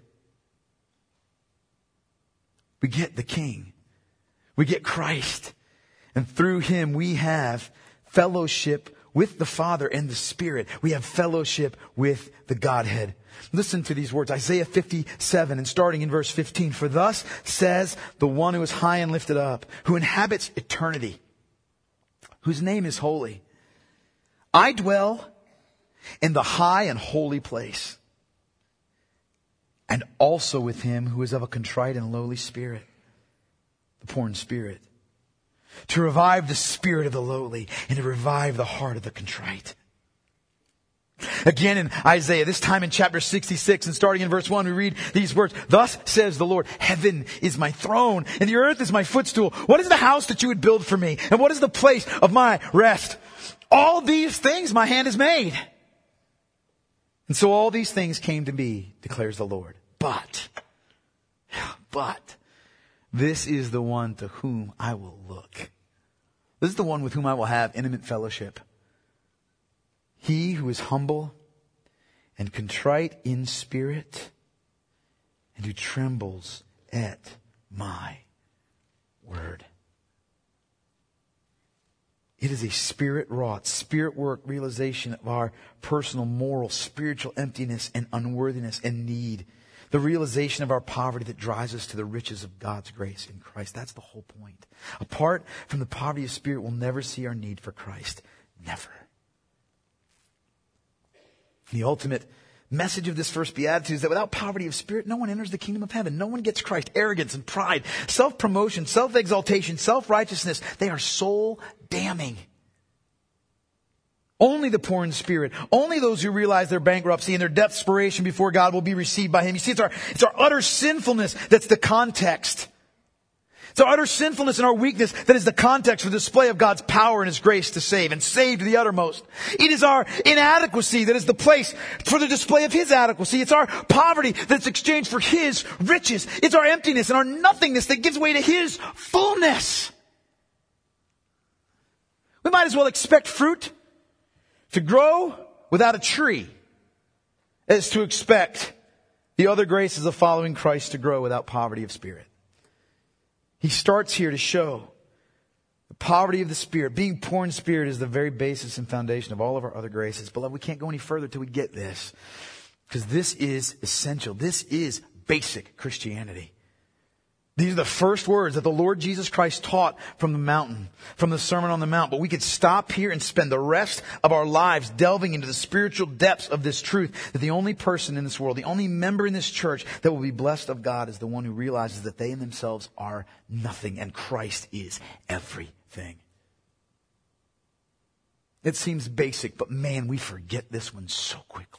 We get the King. We get Christ. And through him we have fellowship with the Father and the Spirit. We have fellowship with the Godhead. Listen to these words. Isaiah 57 and starting in verse 15. For thus says the one who is high and lifted up, who inhabits eternity, whose name is holy. I dwell in the high and holy place, and also with him who is of a contrite and lowly spirit, the poor in spirit, to revive the spirit of the lowly and to revive the heart of the contrite. Again in Isaiah, this time in chapter 66 and starting in verse 1, we read these words. Thus says the Lord, heaven is my throne and the earth is my footstool. What is the house that you would build for me? And what is the place of my rest? All these things my hand has made. And so all these things came to be, declares the Lord. But this is the one to whom I will look. This is the one with whom I will have intimate fellowship. He who is humble and contrite in spirit and who trembles at my word. It is a spirit-wrought, spirit-work realization of our personal, moral, spiritual emptiness and unworthiness and need. The realization of our poverty that drives us to the riches of God's grace in Christ. That's the whole point. Apart from the poverty of spirit, we'll never see our need for Christ. Never. The ultimate message of this first beatitude is that without poverty of spirit, no one enters the kingdom of heaven. No one gets Christ. Arrogance and pride, self-promotion, self-exaltation, self-righteousness, they are soul-damning. Only the poor in spirit, only those who realize their bankruptcy and their desperation before God will be received by him. You see, it's our utter sinfulness that's the context. It's our utter sinfulness and our weakness that is the context for the display of God's power and his grace to save and save to the uttermost. It is our inadequacy that is the place for the display of his adequacy. It's our poverty that's exchanged for his riches. It's our emptiness and our nothingness that gives way to his fullness. We might as well expect fruit to grow without a tree as to expect the other graces of following Christ to grow without poverty of spirit. He starts here to show the poverty of the spirit. Being poor in spirit is the very basis and foundation of all of our other graces. Beloved, we can't go any further till we get this, because this is essential. This is basic Christianity. These are the first words that the Lord Jesus Christ taught from the mountain, from the Sermon on the Mount. But we could stop here and spend the rest of our lives delving into the spiritual depths of this truth, that the only person in this world, the only member in this church that will be blessed of God is the one who realizes that they in themselves are nothing and Christ is everything. It seems basic, but man, we forget this one so quickly.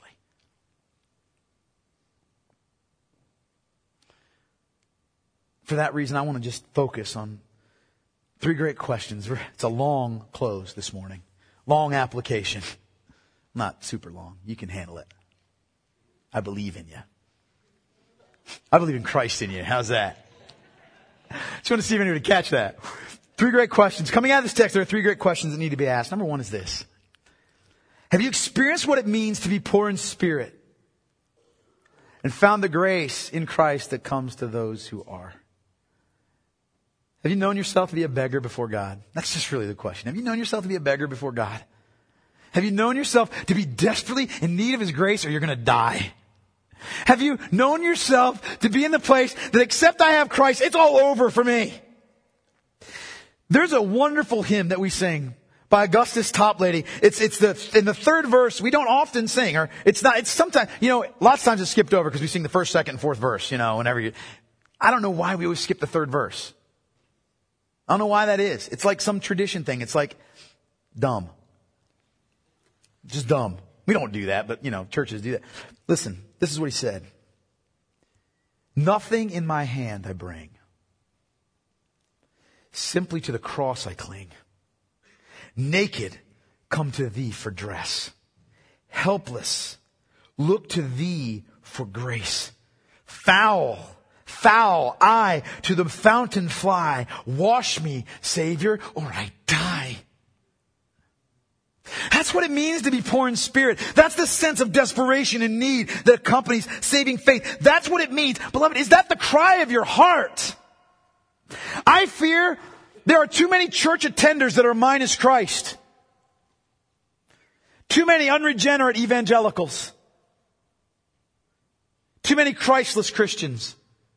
For that reason, I want to just focus on three great questions. It's a long close this morning. Long application. Not super long. You can handle it. I believe in you. I believe in Christ in you. How's that? Just want to see if anyone would catch that. Three great questions. Coming out of this text, there are three great questions that need to be asked. Number one is this. Have you experienced what it means to be poor in spirit and found the grace in Christ that comes to those who are? Have you known yourself to be a beggar before God? That's just really the question. Have you known yourself to be a beggar before God? Have you known yourself to be desperately in need of his grace or you're going to die? Have you known yourself to be in the place that except I have Christ, it's all over for me? There's a wonderful hymn that we sing by Augustus Toplady. It's in the third verse. We don't often sing, or it's sometimes, lots of times it's skipped over because we sing the first, second, and fourth verse, I don't know why we always skip the third verse. I don't know why that is. It's like some tradition thing. It's like dumb. Just dumb. We don't do that, but churches do that. Listen, this is what he said. Nothing in my hand I bring. Simply to the cross I cling. Naked, come to thee for dress. Helpless, look to thee for grace. Foul, I to the fountain fly. Wash me, Savior, or I die. That's what it means to be poor in spirit. That's the sense of desperation and need that accompanies saving faith. That's what it means. Beloved, is that the cry of your heart? I fear there are too many church attenders that are minus Christ. Too many unregenerate evangelicals. Too many Christless Christians.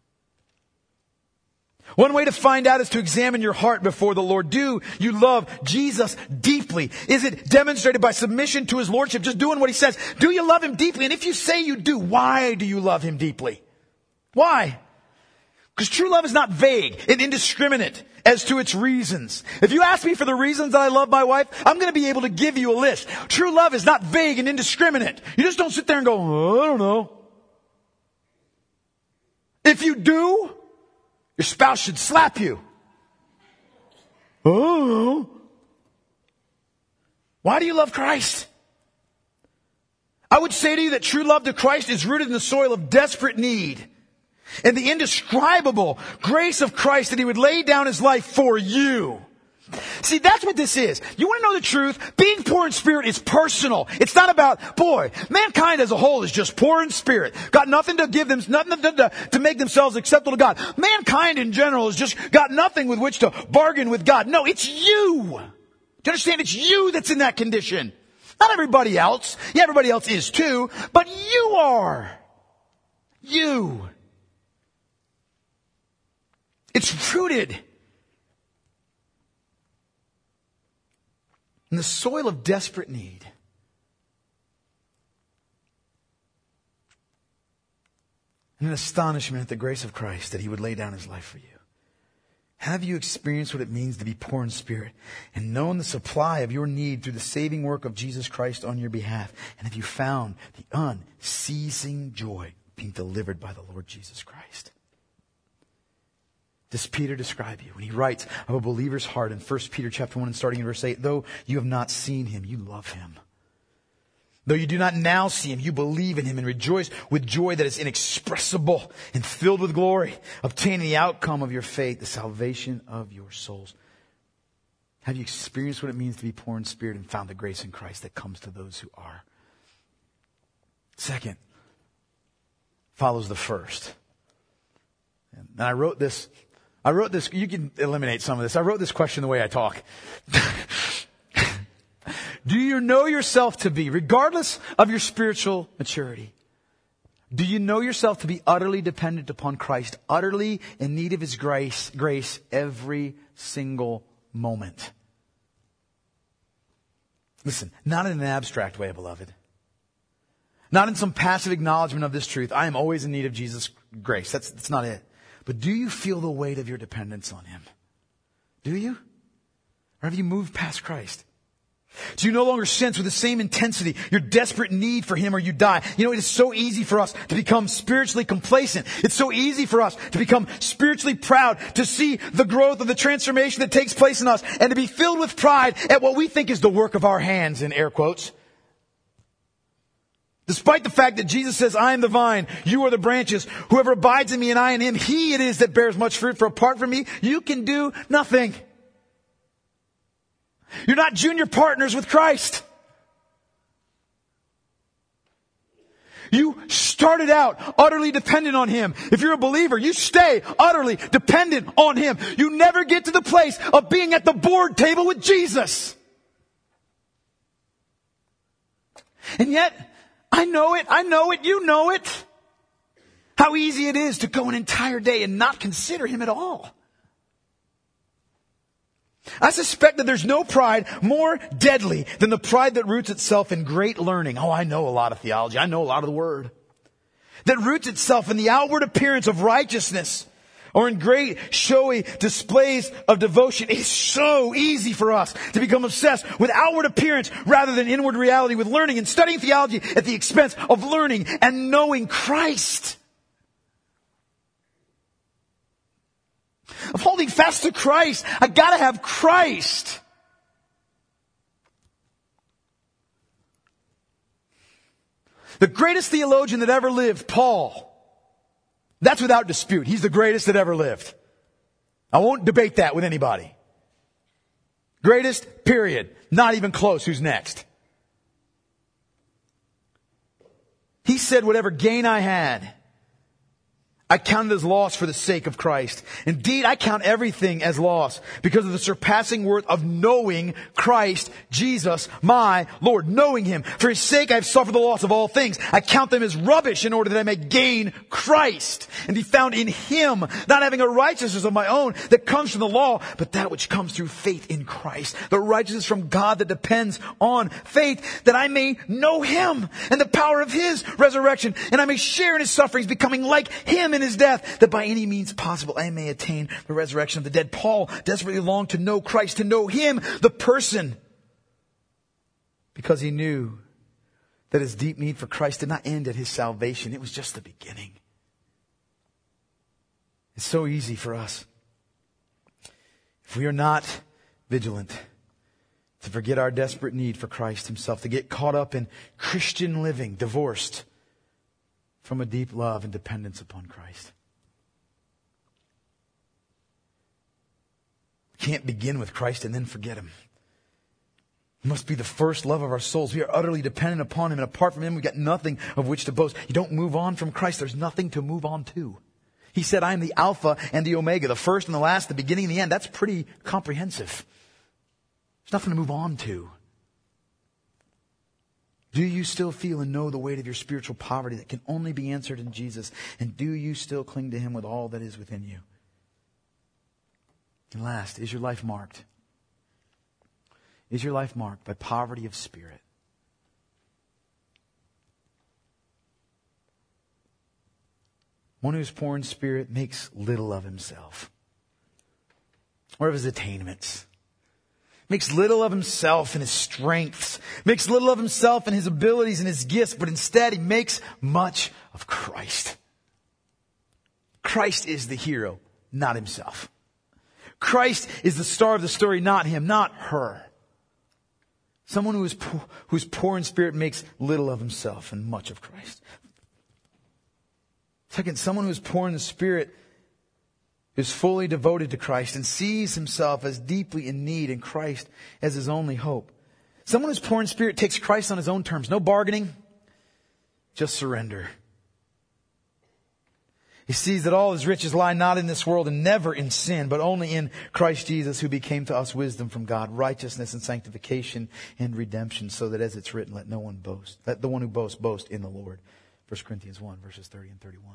One way to find out is to examine your heart before the Lord. Do you love Jesus deeply? Is it demonstrated by submission to His Lordship, just doing what He says? Do you love Him deeply? And if you say you do, why do you love Him deeply? Why? Because true love is not vague and indiscriminate as to its reasons. If you ask me for the reasons that I love my wife, I'm going to be able to give you a list. True love is not vague and indiscriminate. You just don't sit there and go, oh, I don't know. If you do, your spouse should slap you. Oh. Why do you love Christ? I would say to you that true love to Christ is rooted in the soil of desperate need and the indescribable grace of Christ that He would lay down His life for you. See, that's what this is. You want to know the truth? Being poor in spirit is personal. It's not about, boy, mankind as a whole is just poor in spirit. Got nothing to give them, nothing to make themselves acceptable to God. Mankind in general has just got nothing with which to bargain with God. No, it's you. Do you understand? It's you that's in that condition. Not everybody else. Yeah, everybody else is too, but you are. You. It's rooted in the soil of desperate need. And an astonishment at the grace of Christ that He would lay down His life for you. Have you experienced what it means to be poor in spirit and known the supply of your need through the saving work of Jesus Christ on your behalf? And have you found the unceasing joy being delivered by the Lord Jesus Christ? Does Peter describe you when he writes of a believer's heart in 1 Peter chapter 1 and starting in verse 8, though you have not seen Him, you love Him. Though you do not now see Him, you believe in Him and rejoice with joy that is inexpressible and filled with glory, obtaining the outcome of your faith, the salvation of your souls. Have you experienced what it means to be poor in spirit and found the grace in Christ that comes to those who are? Second, follows the first. And I wrote this, you can eliminate some of this. I wrote this question the way I talk. Do you know yourself to be, regardless of your spiritual maturity, do you know yourself to be utterly dependent upon Christ, utterly in need of His grace every single moment? Listen, not in an abstract way, beloved. Not in some passive acknowledgement of this truth. I am always in need of Jesus' grace. That's not it. But do you feel the weight of your dependence on Him? Do you? Or have you moved past Christ? Do you no longer sense with the same intensity your desperate need for Him or you die? You know, it is so easy for us to become spiritually complacent. It's so easy for us to become spiritually proud, to see the growth of the transformation that takes place in us, and to be filled with pride at what we think is the work of our hands, in air quotes. Despite the fact that Jesus says, I am the vine, you are the branches. Whoever abides in me and I in him, he it is that bears much fruit. For apart from me, you can do nothing. You're not junior partners with Christ. You started out utterly dependent on Him. If you're a believer, you stay utterly dependent on Him. You never get to the place of being at the board table with Jesus. And yet, I know it, you know it. How easy it is to go an entire day and not consider Him at all. I suspect that there's no pride more deadly than the pride that roots itself in great learning. Oh, I know a lot of theology. I know a lot of the Word. That roots itself in the outward appearance of righteousness or in great showy displays of devotion. It's so easy for us to become obsessed with outward appearance rather than inward reality, with learning and studying theology at the expense of learning and knowing Christ. Of holding fast to Christ. I gotta have Christ. The greatest theologian that ever lived, Paul. That's without dispute. He's the greatest that ever lived. I won't debate that with anybody. Greatest, period. Not even close. Who's next? He said, whatever gain I had, I counted as loss for the sake of Christ. Indeed, I count everything as loss because of the surpassing worth of knowing Christ, Jesus, my Lord. Knowing Him. For His sake, I have suffered the loss of all things. I count them as rubbish in order that I may gain Christ and be found in Him, not having a righteousness of my own that comes from the law, but that which comes through faith in Christ. The righteousness from God that depends on faith, that I may know Him and the power of His resurrection, and I may share in His sufferings, becoming like Him in His death, that by any means possible I may attain the resurrection of the dead. Paul desperately longed to know Christ, to know Him, the person, because he knew that his deep need for Christ did not end at his salvation. It was just the beginning. It's so easy for us, if we are not vigilant, to forget our desperate need for Christ Himself, to get caught up in Christian living, divorced from a deep love and dependence upon Christ. We can't begin with Christ and then forget Him. He must be the first love of our souls. We are utterly dependent upon Him, and apart from Him, we've got nothing of which to boast. You don't move on from Christ. There's nothing to move on to. He said, I am the Alpha and the Omega, the first and the last, the beginning and the end. That's pretty comprehensive. There's nothing to move on to. Do you still feel and know the weight of your spiritual poverty that can only be answered in Jesus? And do you still cling to Him with all that is within you? And last, is your life marked? Is your life marked by poverty of spirit? One who is poor in spirit makes little of himself or of his attainments. Makes little of himself and his strengths. Makes little of himself and his abilities and his gifts. But instead he makes much of Christ. Christ is the hero, not himself. Christ is the star of the story, not him, not her. Someone who is poor in spirit makes little of himself and much of Christ. Second, someone who is poor in the spirit is fully devoted to Christ and sees himself as deeply in need and Christ as his only hope. Someone who's poor in spirit takes Christ on his own terms. No bargaining, just surrender. He sees that all his riches lie not in this world and never in sin, but only in Christ Jesus, who became to us wisdom from God, righteousness and sanctification and redemption, so that as it's written, let no one boast. Let the one who boasts boast in the Lord. 1 Corinthians 1, verses 30 and 31.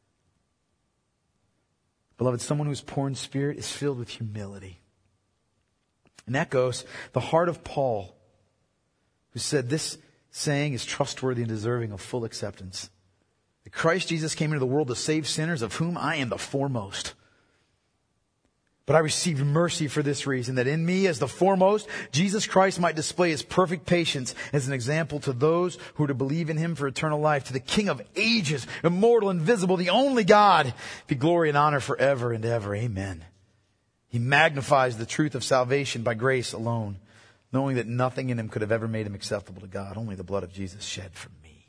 Beloved, someone who's poor in spirit is filled with humility. And that goes the heart of Paul, who said this saying is trustworthy and deserving of full acceptance. That Christ Jesus came into the world to save sinners, of whom I am the foremost. But I received mercy for this reason, that in me as the foremost, Jesus Christ might display His perfect patience as an example to those who are to believe in Him for eternal life. To the King of ages, immortal, invisible, the only God, be glory and honor forever and ever. Amen. He magnifies the truth of salvation by grace alone, knowing that nothing in Him could have ever made Him acceptable to God, only the blood of Jesus shed for me.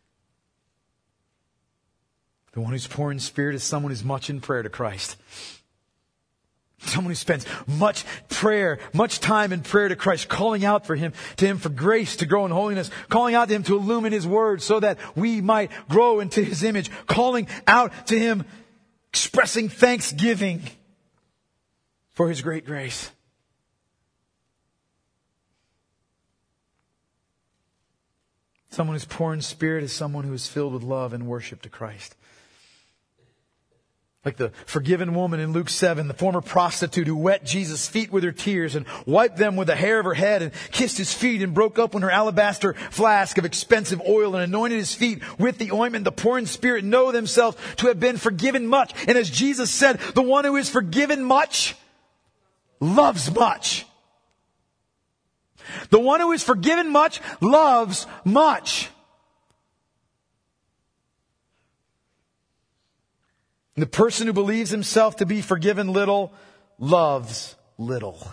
The one who's poor in spirit is someone who's much in prayer to Christ. Someone who spends much prayer, much time in prayer to Christ, calling out to Him for grace to grow in holiness, calling out to Him to illumine His word so that we might grow into His image, calling out to Him, expressing thanksgiving for His great grace. Someone who's poor in spirit is someone who is filled with love and worship to Christ. Like the forgiven woman in Luke 7, the former prostitute who wet Jesus' feet with her tears and wiped them with the hair of her head and kissed His feet and broke open her alabaster flask of expensive oil and anointed His feet with the ointment. The poor in spirit know themselves to have been forgiven much. And as Jesus said, the one who is forgiven much loves much. The one who is forgiven much loves much. And the person who believes himself to be forgiven little loves little.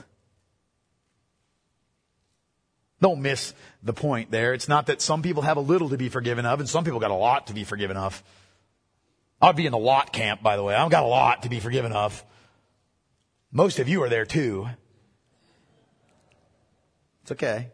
Don't miss the point there. It's not that some people have a little to be forgiven of and some people got a lot to be forgiven of. I'd be in the lot camp, by the way. I've got a lot to be forgiven of. Most of you are there too. It's okay.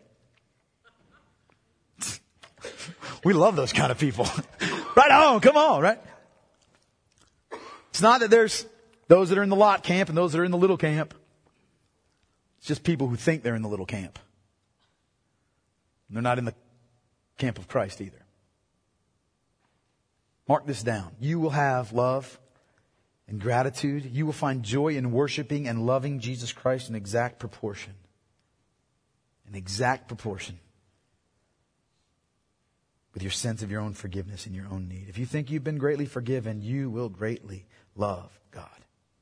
We love those kind of people. Right on, come on, right? It's not that there's those that are in the lot camp and those that are in the little camp. It's just people who think they're in the little camp. And they're not in the camp of Christ either. Mark this down. You will have love and gratitude. You will find joy in worshiping and loving Jesus Christ in exact proportion. An exact proportion. With your sense of your own forgiveness and your own need. If you think you've been greatly forgiven, you will greatly love God.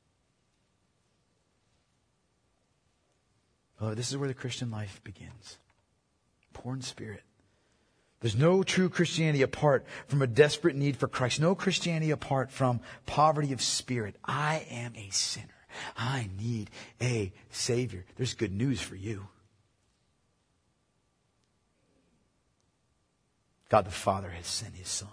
Oh, this is where the Christian life begins. Poor in spirit. There's no true Christianity apart from a desperate need for Christ. No Christianity apart from poverty of spirit. I am a sinner. I need a Savior. There's good news for you. God the Father has sent His Son.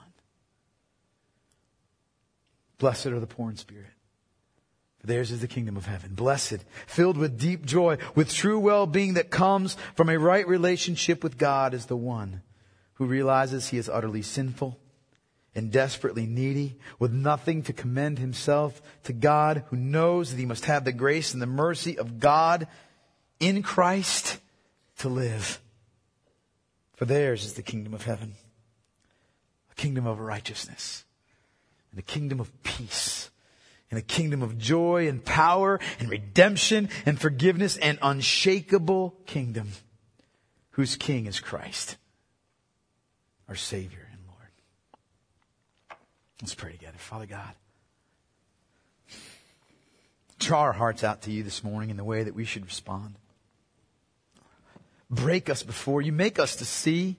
Blessed are the poor in spirit, for theirs is the kingdom of heaven. Blessed, filled with deep joy, with true well-being that comes from a right relationship with God, is the one who realizes he is utterly sinful and desperately needy, with nothing to commend himself to God, who knows that he must have the grace and the mercy of God in Christ to live. For theirs is the kingdom of heaven, a kingdom of righteousness, and a kingdom of peace, and a kingdom of joy and power and redemption and forgiveness, and unshakable kingdom, whose king is Christ, our Savior and Lord. Let's pray together. Father God, draw our hearts out to you this morning in the way that we should respond. Break us before you. Make us to see.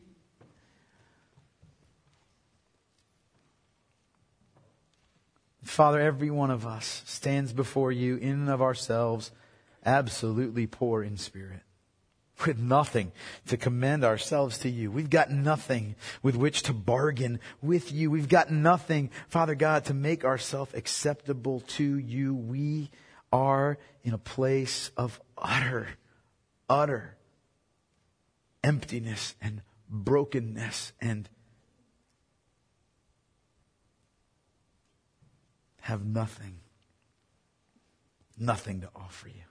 Father, every one of us stands before you in and of ourselves absolutely poor in spirit, with nothing to commend ourselves to you. We've got nothing with which to bargain with you. We've got nothing, Father God, to make ourselves acceptable to you. We are in a place of utter emptiness and brokenness, and have nothing to offer you.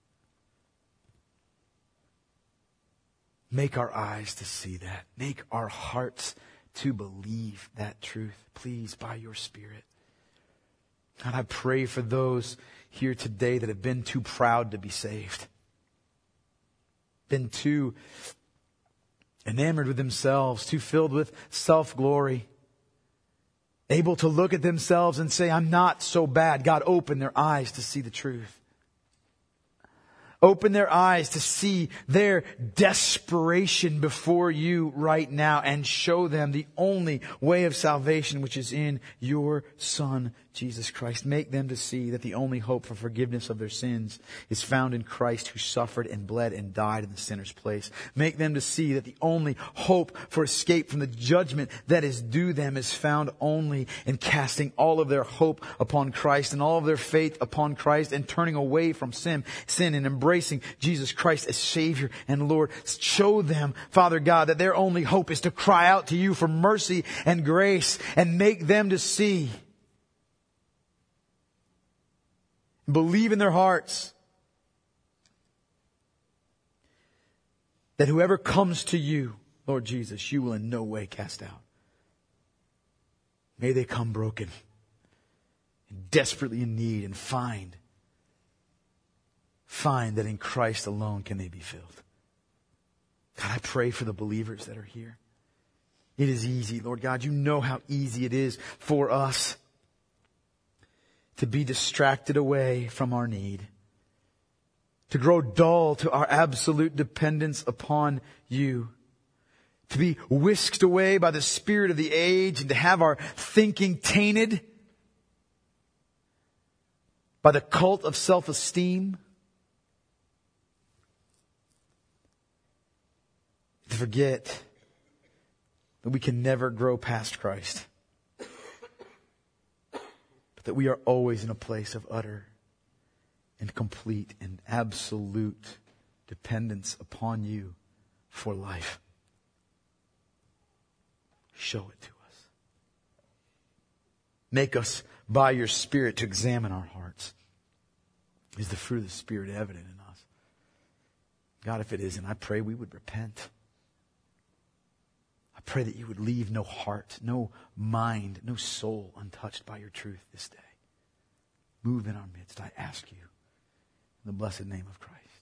Make our eyes to see that. Make our hearts to believe that truth. Please, by your Spirit. God, I pray for those here today that have been too proud to be saved. Been too enamored with themselves, too filled with self-glory. Able to look at themselves and say, I'm not so bad. God, open their eyes to see the truth. Open their eyes to see their desperation before you right now, and show them the only way of salvation, which is in your Son, Jesus Christ. Make them to see that the only hope for forgiveness of their sins is found in Christ, who suffered and bled and died in the sinner's place. Make them to see that the only hope for escape from the judgment that is due them is found only in casting all of their hope upon Christ and all of their faith upon Christ, and turning away from sin and embracing Jesus Christ as Savior and Lord. Show them, Father God, that their only hope is to cry out to you for mercy and grace, and make them to see, believe in their hearts, that whoever comes to you, Lord Jesus, you will in no way cast out. May they come broken and desperately in need, and find that in Christ alone can they be filled. God, I pray for the believers that are here. It is easy, Lord God. You know how easy it is for us to be distracted away from our need, to grow dull to our absolute dependence upon you, to be whisked away by the spirit of the age, and to have our thinking tainted by the cult of self-esteem, to forget that we can never grow past Christ, but that we are always in a place of utter and complete and absolute dependence upon you for life. Show it to us. Make us, by your Spirit, to examine our hearts. Is the fruit of the Spirit evident in us? God, if it isn't, I pray we would repent. I pray that you would leave no heart, no mind, no soul untouched by your truth this day. Move in our midst, I ask you. In the blessed name of Christ.